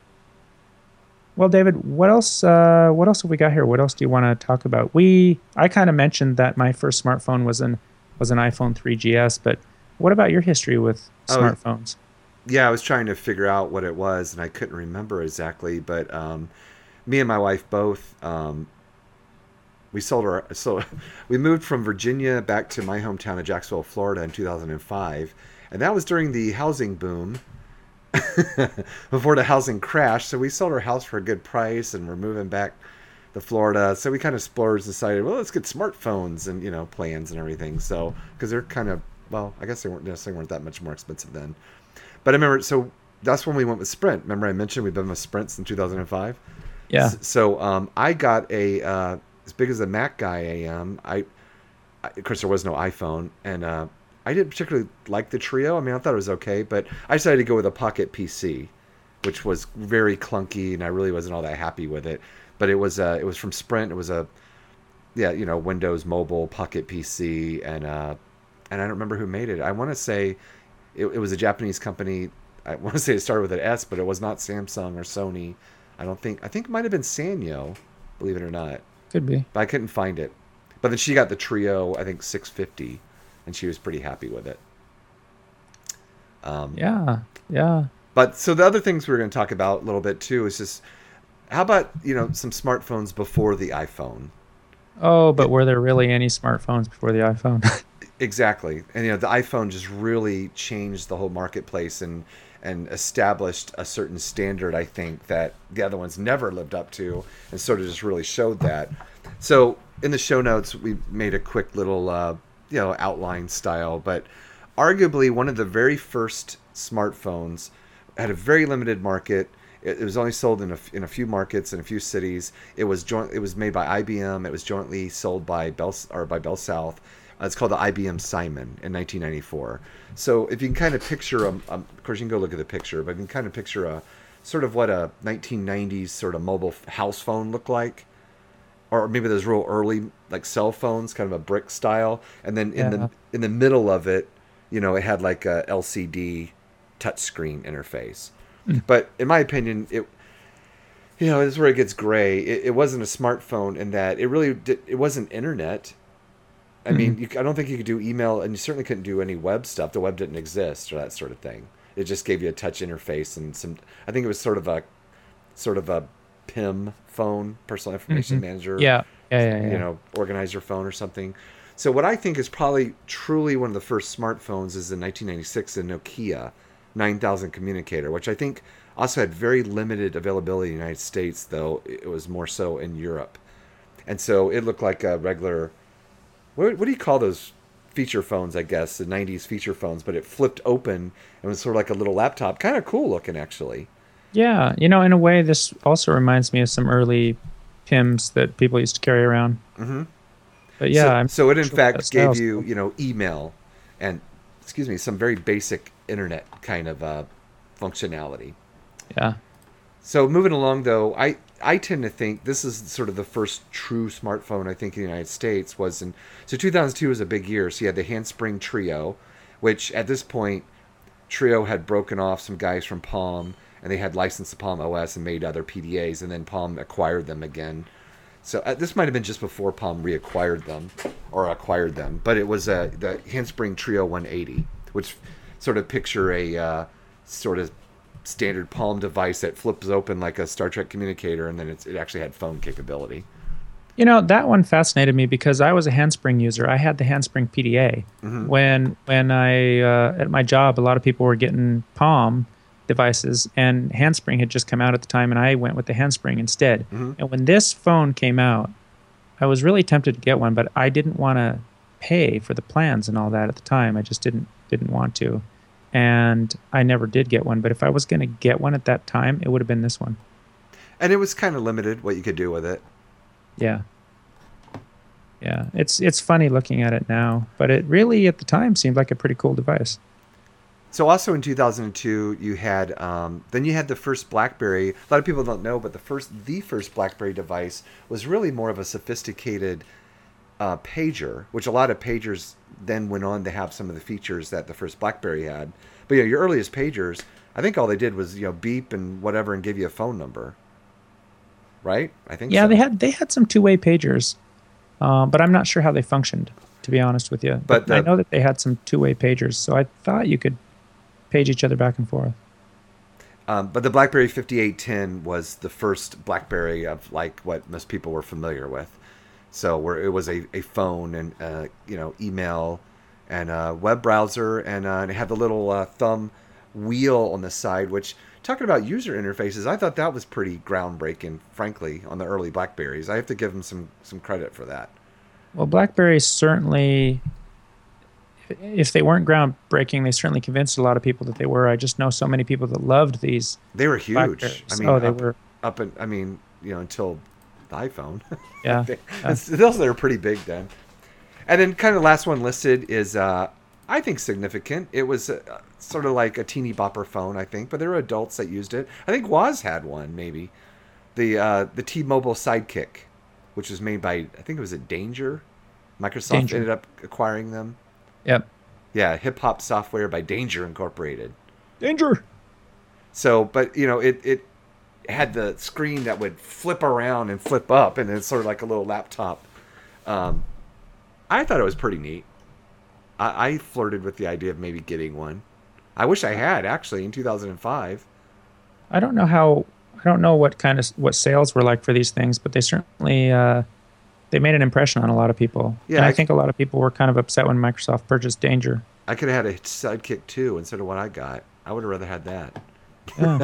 well, David, what else? Uh, what else have we got here? What else do you want to talk about? We I kind of mentioned that my first smartphone was an was an iPhone three G S, but what about your history with Oh, smartphones? Yeah, I was trying to figure out what it was, and I couldn't remember exactly. But um, me and my wife both, um, we sold our so we moved from Virginia back to my hometown of Jacksonville, Florida, in two thousand five, and that was during the housing boom. Before the housing crash, so we sold our house for a good price, and we're moving back to Florida. So we kind of splurged, decided, well, let's get smartphones and you know plans and everything. So because they're kind of well, I guess they weren't necessarily weren't that much more expensive then. But I remember, so that's when we went with Sprint. Remember I mentioned we've been with Sprint since two thousand five? Yeah. S- So um, I got a, uh, as big as a Mac guy I am, I, I, of course there was no iPhone, and uh, I didn't particularly like the Trio. I mean, I thought it was okay, but I decided to go with a Pocket P C, which was very clunky, and I really wasn't all that happy with it. But it was, uh, it was from Sprint. It was a, yeah, you know, Windows Mobile Pocket P C, and uh, and I don't remember who made it. I want to say it, it was a Japanese company. I want to say it started with an S, but it was not Samsung or Sony. I don't think. I think it might have been Sanyo, believe it or not. Could be. But I couldn't find it. But then she got the Trio, I think six fifty, and she was pretty happy with it. Um, Yeah. Yeah. But so the other things we we're going to talk about a little bit too is just how about you know some smartphones before the iPhone. Oh, but were there really any smartphones before the iPhone? Exactly. And you know, the iPhone just really changed the whole marketplace and and established a certain standard, I think, that the other ones never lived up to, and sort of just really showed that. So in the show notes, we made a quick little uh, you know outline style, but arguably one of the very first smartphones had a very limited market. It, it was only sold in a, in a few markets in a few cities. It was joint. It was made by I B M. It was jointly sold by Bell or by Bell South. Uh, it's called the I B M Simon in nineteen ninety-four. So if you can kind of picture, a, a, of course you can go look at the picture, but you can kind of picture a sort of what a nineteen nineties sort of mobile house phone looked like, or maybe those real early like cell phones, kind of a brick style, and then in Yeah. the in the middle of it, you know, it had like a L C D touchscreen interface. But in my opinion, it you know this is where it gets gray. It, it wasn't a smartphone in that it really did, it wasn't internet. I mean, you, I don't think you could do email, and you certainly couldn't do any web stuff. The web didn't exist or that sort of thing. It just gave you a touch interface and some. I think it was sort of a, sort of a, P I M phone, personal information Mhm. manager. Yeah. Yeah, yeah, yeah. You know, organizer phone or something. So what I think is probably truly one of the first smartphones is in nineteen ninety-six, the Nokia nine thousand communicator, which I think also had very limited availability in the United States, though it was more so in Europe. And so it looked like a regular, what, what do you call those feature phones, I guess, the nineties feature phones, but it flipped open and was sort of like a little laptop. Kind of cool looking, actually. Yeah, you know, in a way, this also reminds me of some early P I Ms that people used to carry around. Mm-hmm. But yeah, so, I'm so it in sure that fact gave style's you, cool. you know, email and, excuse me, some very basic internet kind of uh, functionality. Yeah. So moving along, though, I, I tend to think this is sort of the first true smartphone, I think, in the United States was in... So two thousand two was a big year. So you had the Handspring Trio, which at this point, Trio had broken off some guys from Palm, and they had licensed the Palm O S and made other P D As, and then Palm acquired them again. So uh, this might have been just before Palm reacquired them, or acquired them. But it was uh, the Handspring Trio one eighty, which sort of picture a uh, sort of standard Palm device that flips open like a Star Trek communicator, and then it's, it actually had phone capability. You know, that one fascinated me because I was a Handspring user. I had the Handspring P D A. Mm-hmm. When when I, uh, at my job, a lot of people were getting Palm devices, and Handspring had just come out at the time, and I went with the Handspring instead. Mm-hmm. And when this phone came out, I was really tempted to get one, but I didn't want to pay for the plans and all that at the time. I just didn't didn't want to. And I never did get one. But if I was going to get one at that time, it would have been this one. And it was kind of limited what you could do with it. Yeah. Yeah. It's it's funny looking at it now, but it really at the time seemed like a pretty cool device. So also in two thousand two, you had um, then you had the first BlackBerry. A lot of people don't know, but the first the first BlackBerry device was really more of a sophisticated uh, pager, which a lot of pagers then went on to have some of the features that the first BlackBerry had. But you know, your earliest pagers, I think all they did was, you know, beep and whatever and give you a phone number. Right? I think Yeah, so. they had they had some two-way pagers, uh, but I'm not sure how they functioned, to be honest with you. But But I the- know that they had some two-way pagers, so I thought you could page each other back and forth. Um, but the BlackBerry fifty-eight ten was the first BlackBerry of like what most people were familiar with. So where it was a, a phone and uh, you know, email and a web browser, and, uh, and it had the little uh, thumb wheel on the side, which, talking about user interfaces, I thought that was pretty groundbreaking, frankly, on the early BlackBerries. I have to give them some, some credit for that. Well, BlackBerry certainly, if they weren't groundbreaking, they certainly convinced a lot of people that they were. I just know so many people that loved these. They were huge. BlackBerries. I mean, oh, they up, were. up and I mean, you know, until the iPhone. Yeah. They- yeah. Those are pretty big then. And then kind of the last one listed is, uh, I think, significant. It was uh, sort of like a teeny bopper phone, I think, but there were adults that used it. I think Woz had one, maybe. The uh, the T-Mobile Sidekick, which was made by, I think it was a Danger. Microsoft Danger. ended up acquiring them. Yep. Yeah, hip-hop software by Danger Incorporated. Danger. So, but, you know, it, it had the screen that would flip around and flip up, and it's sort of like a little laptop. Um, I thought it was pretty neat. I, I flirted with the idea of maybe getting one. I wish I had, actually, in two thousand five. I don't know how. I don't know what kind of what sales were like for these things, but they certainly uh, they made an impression on a lot of people. Yeah, and I, I- think a lot of people were kind of upset when Microsoft purchased Danger. I could have had a Sidekick, too, instead of what I got. I would have rather had that. Yeah.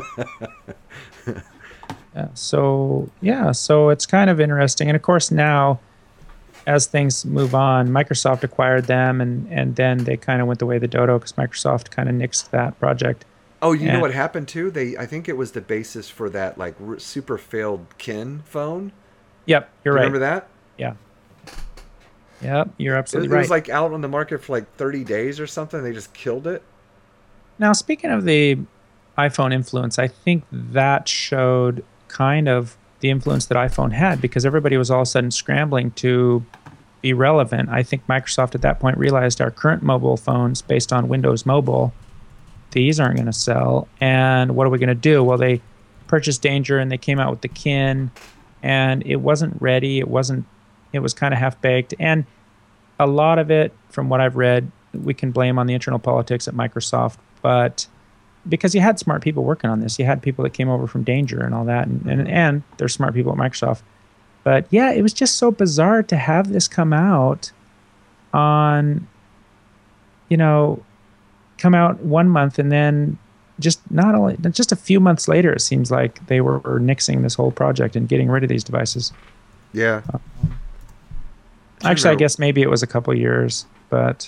yeah. So yeah, so it's kind of interesting, and of course now, as things move on, Microsoft acquired them, and and then they kind of went the way of the dodo because Microsoft kind of nixed that project. Oh, you know And- what happened, too? They, I think it was the basis for that, like, r- super failed Kin phone. Yep, you're Do you right. remember that? Yeah. Yep, you're It, absolutely it right. was, like, out on the market for, like, thirty days or something. They just killed it. Now, speaking of the iPhone influence, I think that showed kind of the influence that iPhone had because everybody was all of a sudden scrambling to be relevant. I think Microsoft at that point realized our current mobile phones based on Windows Mobile, these aren't going to sell. And what are we going to do? Well, they purchased Danger and they came out with the Kin, and it wasn't ready. It wasn't, it was kind of half-baked. And a lot of it, from what I've read, we can blame on the internal politics at Microsoft, but because you had smart people working on this. You had people that came over from Danger and all that, and, and, and there's smart people at Microsoft. But yeah, it was just so bizarre to have this come out on, you know, come out one month and then just not only, just a few months later, it seems like they were, were nixing this whole project and getting rid of these devices. Yeah. Um, actually, I guess maybe it was a couple years, but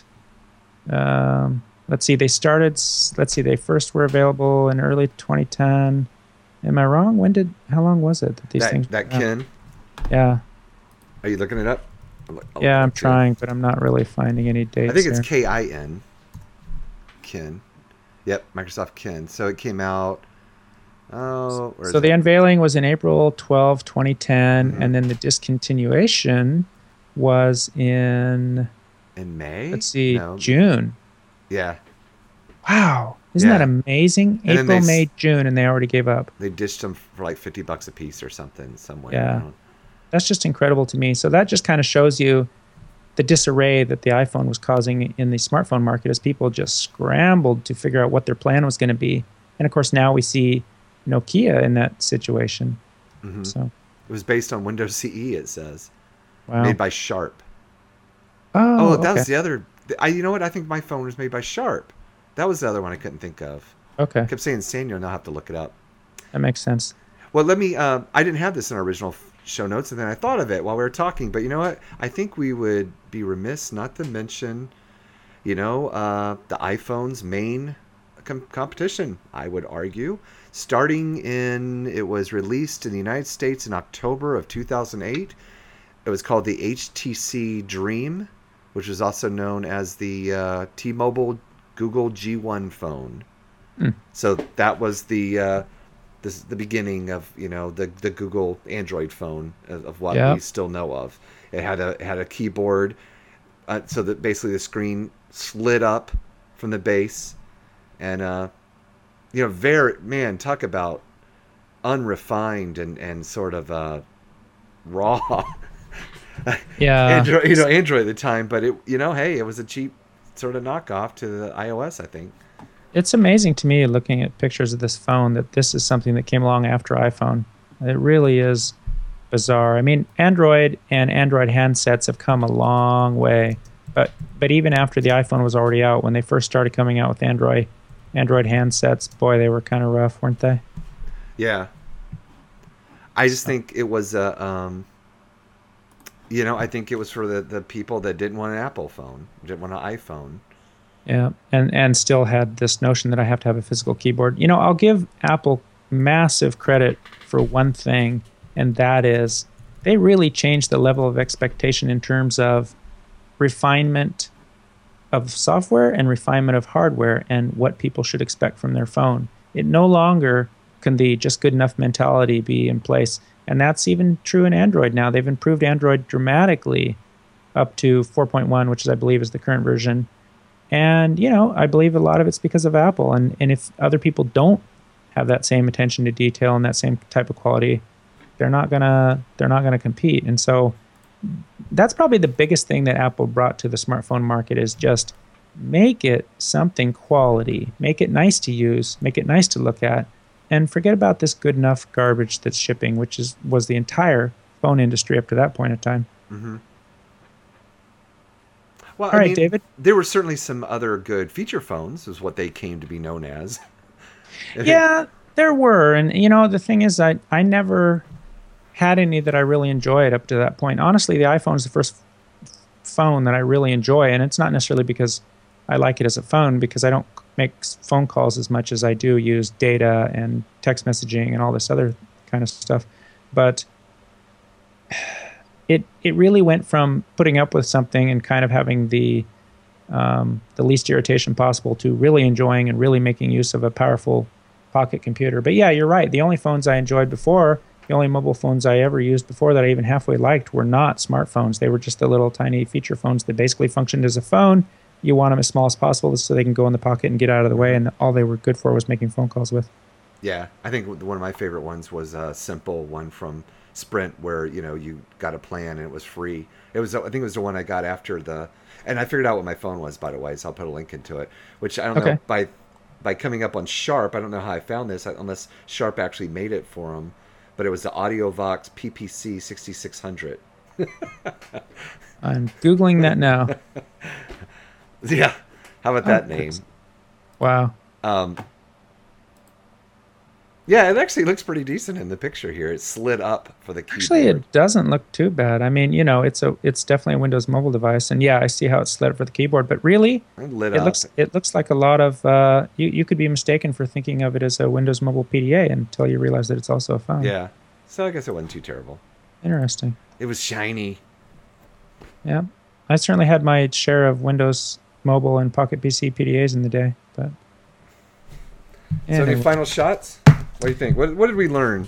um, let's see. They started, let's see, they first were available in early twenty ten. Am I wrong? When did, how long was it that these that, things That Kin? Yeah. Are you looking it up? I'll, I'll yeah, I'm trying, but I'm not really finding any dates. I think it's here. K I N. Kin. Yep, Microsoft Kin. So it came out. Oh, where so is the it? unveiling was in April twelfth, twenty ten, Mhm. and then the discontinuation was in, In May? let's see, No. June. Yeah. Wow. Isn't Yeah. that amazing? And then April, they May, s- June, and they already gave up. They ditched them for like fifty bucks a piece or something somewhere. Yeah. I don't- That's just incredible to me. So that just kind of shows you the disarray that the iPhone was causing in the smartphone market as people just scrambled to figure out what their plan was going to be. And of course, now we see Nokia in that situation. Mhm. So, It was based on Windows C E, it says. wow. Made by Sharp. oh, Oh, that okay. was the other. I, you know what? I think my phone was made by Sharp. That was the other one I couldn't think of. Okay. I kept saying Sanyo, and I'll have to look it up. That makes sense. Well, let me. Uh, I didn't have this in our original f- show notes, and then I thought of it while we were talking. But you know what? I think we would be remiss not to mention, you know, uh, the iPhone's main com- competition. I would argue, starting in it was released in the United States in October of two thousand eight. It was called the H T C Dream, which was also known as the uh, T-Mobile Google G one phone. Hmm. So that was the uh, this the beginning of you know the the Google Android phone of, of what Yeah. we still know of. It had a it had a keyboard, uh, so that basically the screen slid up from the base, and uh, you know, very man, talk about unrefined and and sort of uh, raw. Yeah. Android, you know, Android at the time, but it, you know, hey, it was a cheap sort of knockoff to the iOS, I think. It's amazing to me looking at pictures of this phone that this is something that came along after iPhone. It really is bizarre. I mean, Android and Android handsets have come a long way, but but even after the iPhone was already out, when they first started coming out with Android Android handsets, boy, they were kind of rough, weren't they? Yeah. I just think it was a, um, you know, I think it was for the, the people that didn't want an Apple phone, didn't want an iPhone. Yeah, and and still had this notion that I have to have a physical keyboard. You know, I'll give Apple massive credit for one thing, and that is they really changed the level of expectation in terms of refinement of software and refinement of hardware and what people should expect from their phone. It no longer can the just good enough mentality be in place. And that's even true in Android now. They've improved Android dramatically up to four point one, which is, I believe, is the current version. And, you know, I believe a lot of it's because of Apple. And, and if other people don't have that same attention to detail and that same type of quality, they're not gonna they're not gonna compete. And so that's probably the biggest thing that Apple brought to the smartphone market is just make it something quality, make it nice to use, make it nice to look at, and forget about this good enough garbage that's shipping, which is was the entire phone industry up to that point in time. Mm-hmm. Well, All I right, mean, David. there were certainly some other good feature phones, is what they came to be known as. Yeah, there were. And, you know, the thing is, I, I never had any that I really enjoyed up to that point. Honestly, the iPhone is the first f- phone that I really enjoy. And it's not necessarily because I like it as a phone, because I don't make s- phone calls as much as I do use data and text messaging and all this other kind of stuff. But it it really went from putting up with something and kind of having the um, the least irritation possible to really enjoying and really making use of a powerful pocket computer. But yeah, you're right. The only phones I enjoyed before, the only mobile phones I ever used before that I even halfway liked were not smartphones. They were just the little tiny feature phones that basically functioned as a phone. You want them as small as possible so they can go in the pocket and get out of the way, and all they were good for was making phone calls with. Yeah, I think one of my favorite ones was a simple one from Sprint where, you know, you got a plan and it was free. It was, I think it was the one I got after the, and I figured out what my phone was, by the way, so I'll put a link into it, which I don't Okay. know, by by coming up on Sharp. I don't know how I found this, unless Sharp actually made it for them. But it was the AudioVox P P C sixty-six hundred. I'm Googling that now. Yeah. How about that Oh, name? Wow. Um, yeah, it actually looks pretty decent in the picture here. It's slid up for the keyboard. Actually, it doesn't look too bad. I mean, you know, it's a it's definitely a Windows mobile device, and yeah, I see how it's slid up for the keyboard. But really, It lit it up. looks it looks like a lot of uh, you you could be mistaken for thinking of it as a Windows mobile P D A until you realize that it's also a phone. Yeah. So I guess it wasn't too terrible. Interesting. It was shiny. Yeah, I certainly had my share of Windows Mobile and Pocket P C P D As in the day, but So any anyway. final shots? What do you think? What, what did we learn?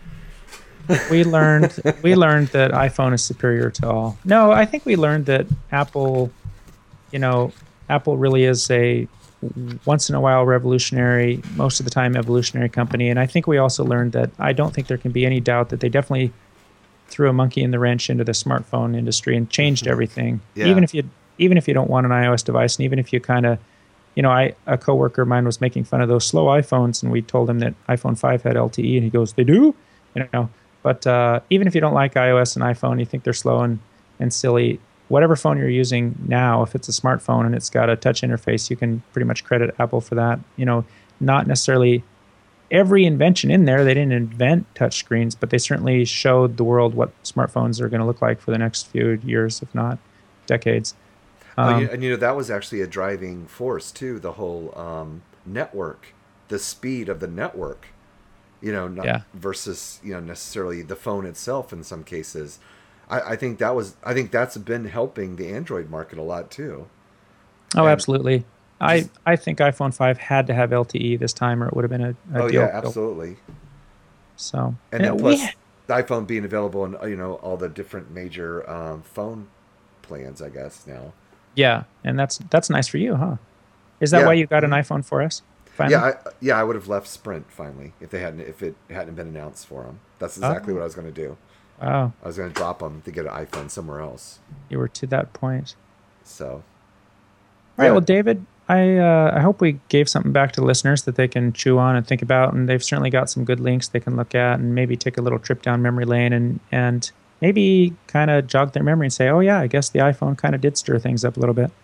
we learned we learned that iPhone is superior to all. No, I think we learned that Apple, you know, Apple really is a once in a while revolutionary, most of the time evolutionary company. And I think we also learned that I don't think there can be any doubt that they definitely threw a monkey in the wrench into the smartphone industry and changed everything. Yeah. Even if you even if you don't want an iOS device, and even if you kind of, you know, I a coworker of mine was making fun of those slow iPhones, and we told him that iPhone five had L T E, and he goes, "They do?" You know. But uh, even if you don't like iOS and iPhone, you think they're slow and, and silly, whatever phone you're using now, if it's a smartphone and it's got a touch interface, you can pretty much credit Apple for that. You know, not necessarily every invention in there. They didn't invent touch screens, but they certainly showed the world what smartphones are going to look like for the next few years, if not decades. Um, oh, you, and you know, that was actually a driving force too, the whole um, network, the speed of the network. You know, not Yeah. versus, you know, necessarily the phone itself in some cases. I, I think that was I think that's been helping the Android market a lot too. oh, and absolutely. I, I think iPhone five had to have L T E this time, or it would have been a, a Oh deal. yeah, absolutely. So, And then we plus ha- the iPhone being available in, you know, all the different major um, phone plans, I guess now. yeah, and that's that's nice for you, huh? Is that Yeah. why you got an Mhm. iPhone four S? Finally? Yeah, I, yeah, I would have left Sprint finally if they hadn't if it hadn't been announced for them. That's exactly Oh. what I was going to do. Wow, I was going to drop them to get an iPhone somewhere else. you were to that point. So, All right, Yeah. well, David, I uh, I hope we gave something back to listeners that they can chew on and think about, and they've certainly got some good links they can look at, and maybe take a little trip down memory lane, and and maybe kind of jog their memory and say, oh yeah, I guess the iPhone kind of did stir things up a little bit.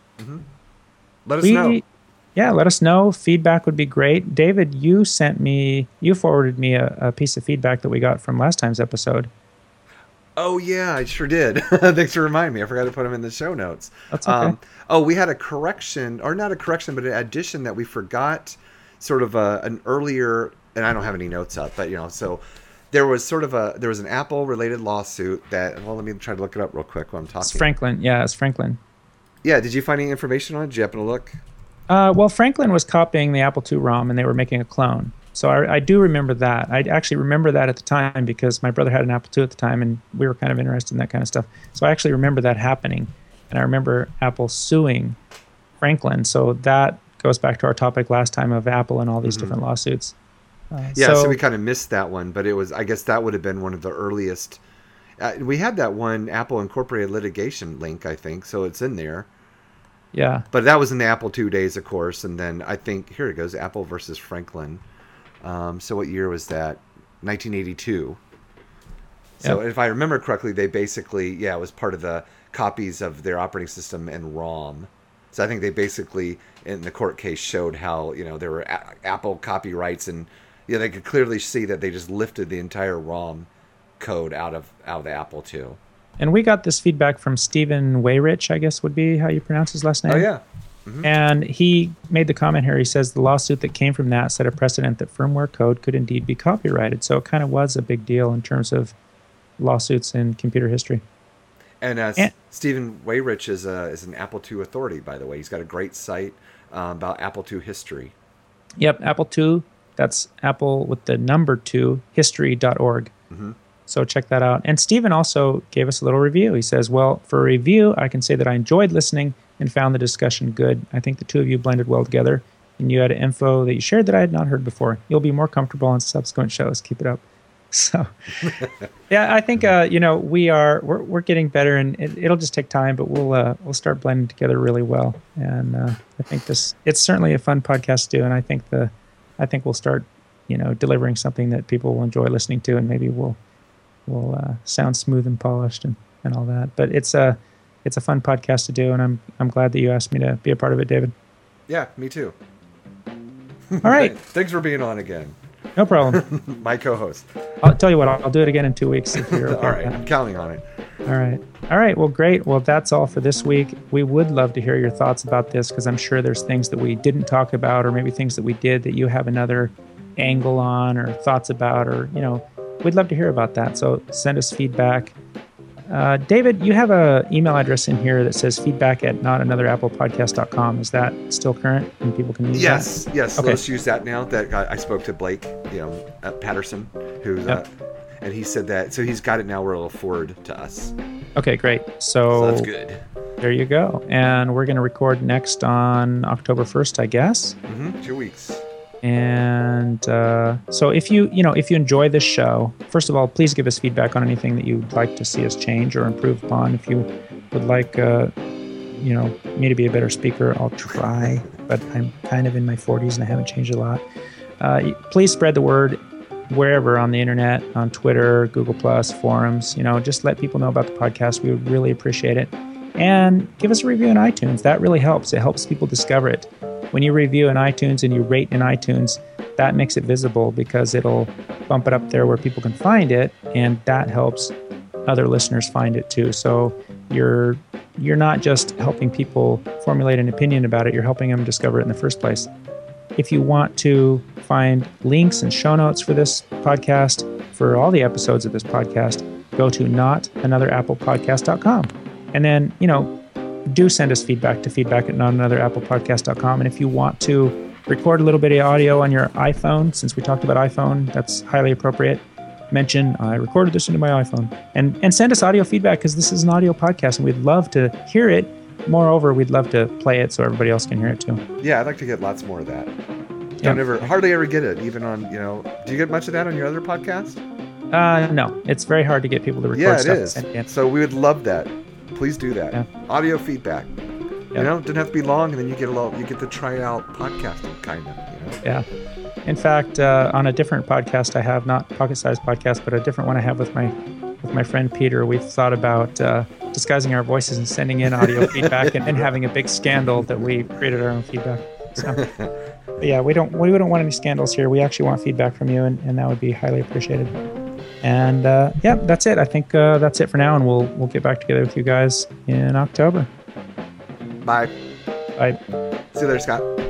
let us We- know. Yeah, let us know. Feedback would be great. David, you sent me, you forwarded me a, a piece of feedback that we got from last time's episode. Oh yeah, I sure did. Thanks for reminding me. I forgot to put them in the show notes. That's okay. Um, oh, we had a correction, or not a correction, but an addition that we forgot. Sort of a, an earlier, and I don't have any notes up, but you know, so there was sort of a there was an Apple related lawsuit that. Well, let me try to look it up real quick while I'm talking. It's Franklin. Yeah, it's Franklin. Yeah, did you find any information on it? Did you happen to look? Uh, well, Franklin was copying the Apple two ROM, and they were making a clone. So I, I do remember that. I actually remember that at the time because my brother had an Apple two at the time, and we were kind of interested in that kind of stuff. So I actually remember that happening, and I remember Apple suing Franklin. So that goes back to our topic last time of Apple and all these different lawsuits. Uh, Yeah, so, so we kind of missed that one, but it was. I guess that would have been one of the earliest. Uh, we had that one Apple Incorporated litigation link, I think, so it's in there. yeah, But that was in the Apple two days, of course, and then I think here it goes, Apple versus Franklin. Um, so what year was that? nineteen eighty-two. So Yep. if I remember correctly, they basically, yeah, it was part of the copies of their operating system and ROM. So I think they basically, in the court case, showed how, you know, there were a- Apple copyrights, and yeah, they could clearly see that they just lifted the entire ROM code out of out of the Apple two. and we got this feedback from Stephen Wayrich, I guess would be how you pronounce his last name. Oh yeah. And he made the comment here. He says the lawsuit that came from that set a precedent that firmware code could indeed be copyrighted. So it kind of was a big deal in terms of lawsuits in computer history. And uh, And- Stephen Wayrich is a, is an Apple two authority, by the way. He's got a great site um, about Apple two history. Yep, Apple two. That's Apple with the number two, history dot org. So check that out. And Stephen also gave us a little review. He says, well, for a review, I can say that I enjoyed listening and found the discussion good. I think the two of you blended well together, and you had info that you shared that I had not heard before. You'll be more comfortable on subsequent shows. Keep it up. So, yeah, I think uh, you know we are we're we're getting better, and it, it'll just take time, but we'll uh, we'll start blending together really well. And uh, I think this it's certainly a fun podcast to do, and I think the I think we'll start you know delivering something that people will enjoy listening to, and maybe we'll will uh, sound smooth and polished and, and all that. But it's a it's a fun podcast to do, and I'm I'm glad that you asked me to be a part of it, David. Yeah, me too. All right, thanks for being on again. No problem. My co-host. I'll tell you what, I'll, I'll do it again in two weeks if you're okay. All right, I'm counting on it. All right. All right. Well, great. Well, that's all for this week. We would love to hear your thoughts about this because I'm sure there's things that we didn't talk about or maybe things that we did that you have another angle on or thoughts about or, you know, we'd love to hear about that. So send us feedback. Uh, David, you have an email address in here that says feedback at not another apple podcast dot com. Is that still current and people can use yes, that? Yes, yes. Okay. Let's use that now. That I, I spoke to Blake, you know, at Patterson, who's, Yep. uh, and he said that, so he's got it now where it'll forward to us. Okay, great. So So, that's good. there you go. And we're going to record next on October first, I guess. Mm-hmm. Two weeks. And uh, so if you, you know, if you enjoy this show, first of all, please give us feedback on anything that you'd like to see us change or improve upon. If you would like, uh, you know, me to be a better speaker, I'll try, but I'm kind of in my forties and I haven't changed a lot. Uh, please spread the word wherever on the internet, on Twitter, Google Plus, forums, you know, just let people know about the podcast. We would really appreciate it. And give us a review in iTunes. That really helps. It helps people discover it. When you review in iTunes and you rate in iTunes, that makes it visible because it'll bump it up there where people can find it, and that helps other listeners find it too. So you're you're not just helping people formulate an opinion about it, you're helping them discover it in the first place. If you want to find links and show notes for this podcast, for all the episodes of this podcast, go to not another apple podcast dot com. And then, you know, do send us feedback to feedback at not another apple podcast dot com. And if you want to record a little bit of audio on your iPhone, since we talked about iPhone, that's highly appropriate. Mention, I recorded this into my iPhone. And and send us audio feedback because this is an audio podcast and we'd love to hear it. Moreover, we'd love to play it so everybody else can hear it too. Yeah, I'd like to get lots more of that. Yeah. Don't ever, hardly ever get it, even on, you know, do you get much of that on your other podcast? Uh, no, it's very hard to get people to record Yeah, it stuff. is. and send it in. So we would love that. Please do that. Yeah. Audio feedback. Yeah. You know, it doesn't have to be long, and then you get a little, you get to try out podcasting, kind of. You know? Yeah. In fact, uh, on a different podcast I have, not Pocket Size Podcast, but a different one I have with my with my friend Peter, we've thought about uh, disguising our voices and sending in audio feedback and, and having a big scandal that we created our own feedback. So, but yeah, we don't we don't want any scandals here. We actually want feedback from you, and, and that would be highly appreciated. And uh, yeah, that's it. I think uh, that's it for now, and we'll we'll get back together with you guys in October. Bye. Bye. See you later, Scott.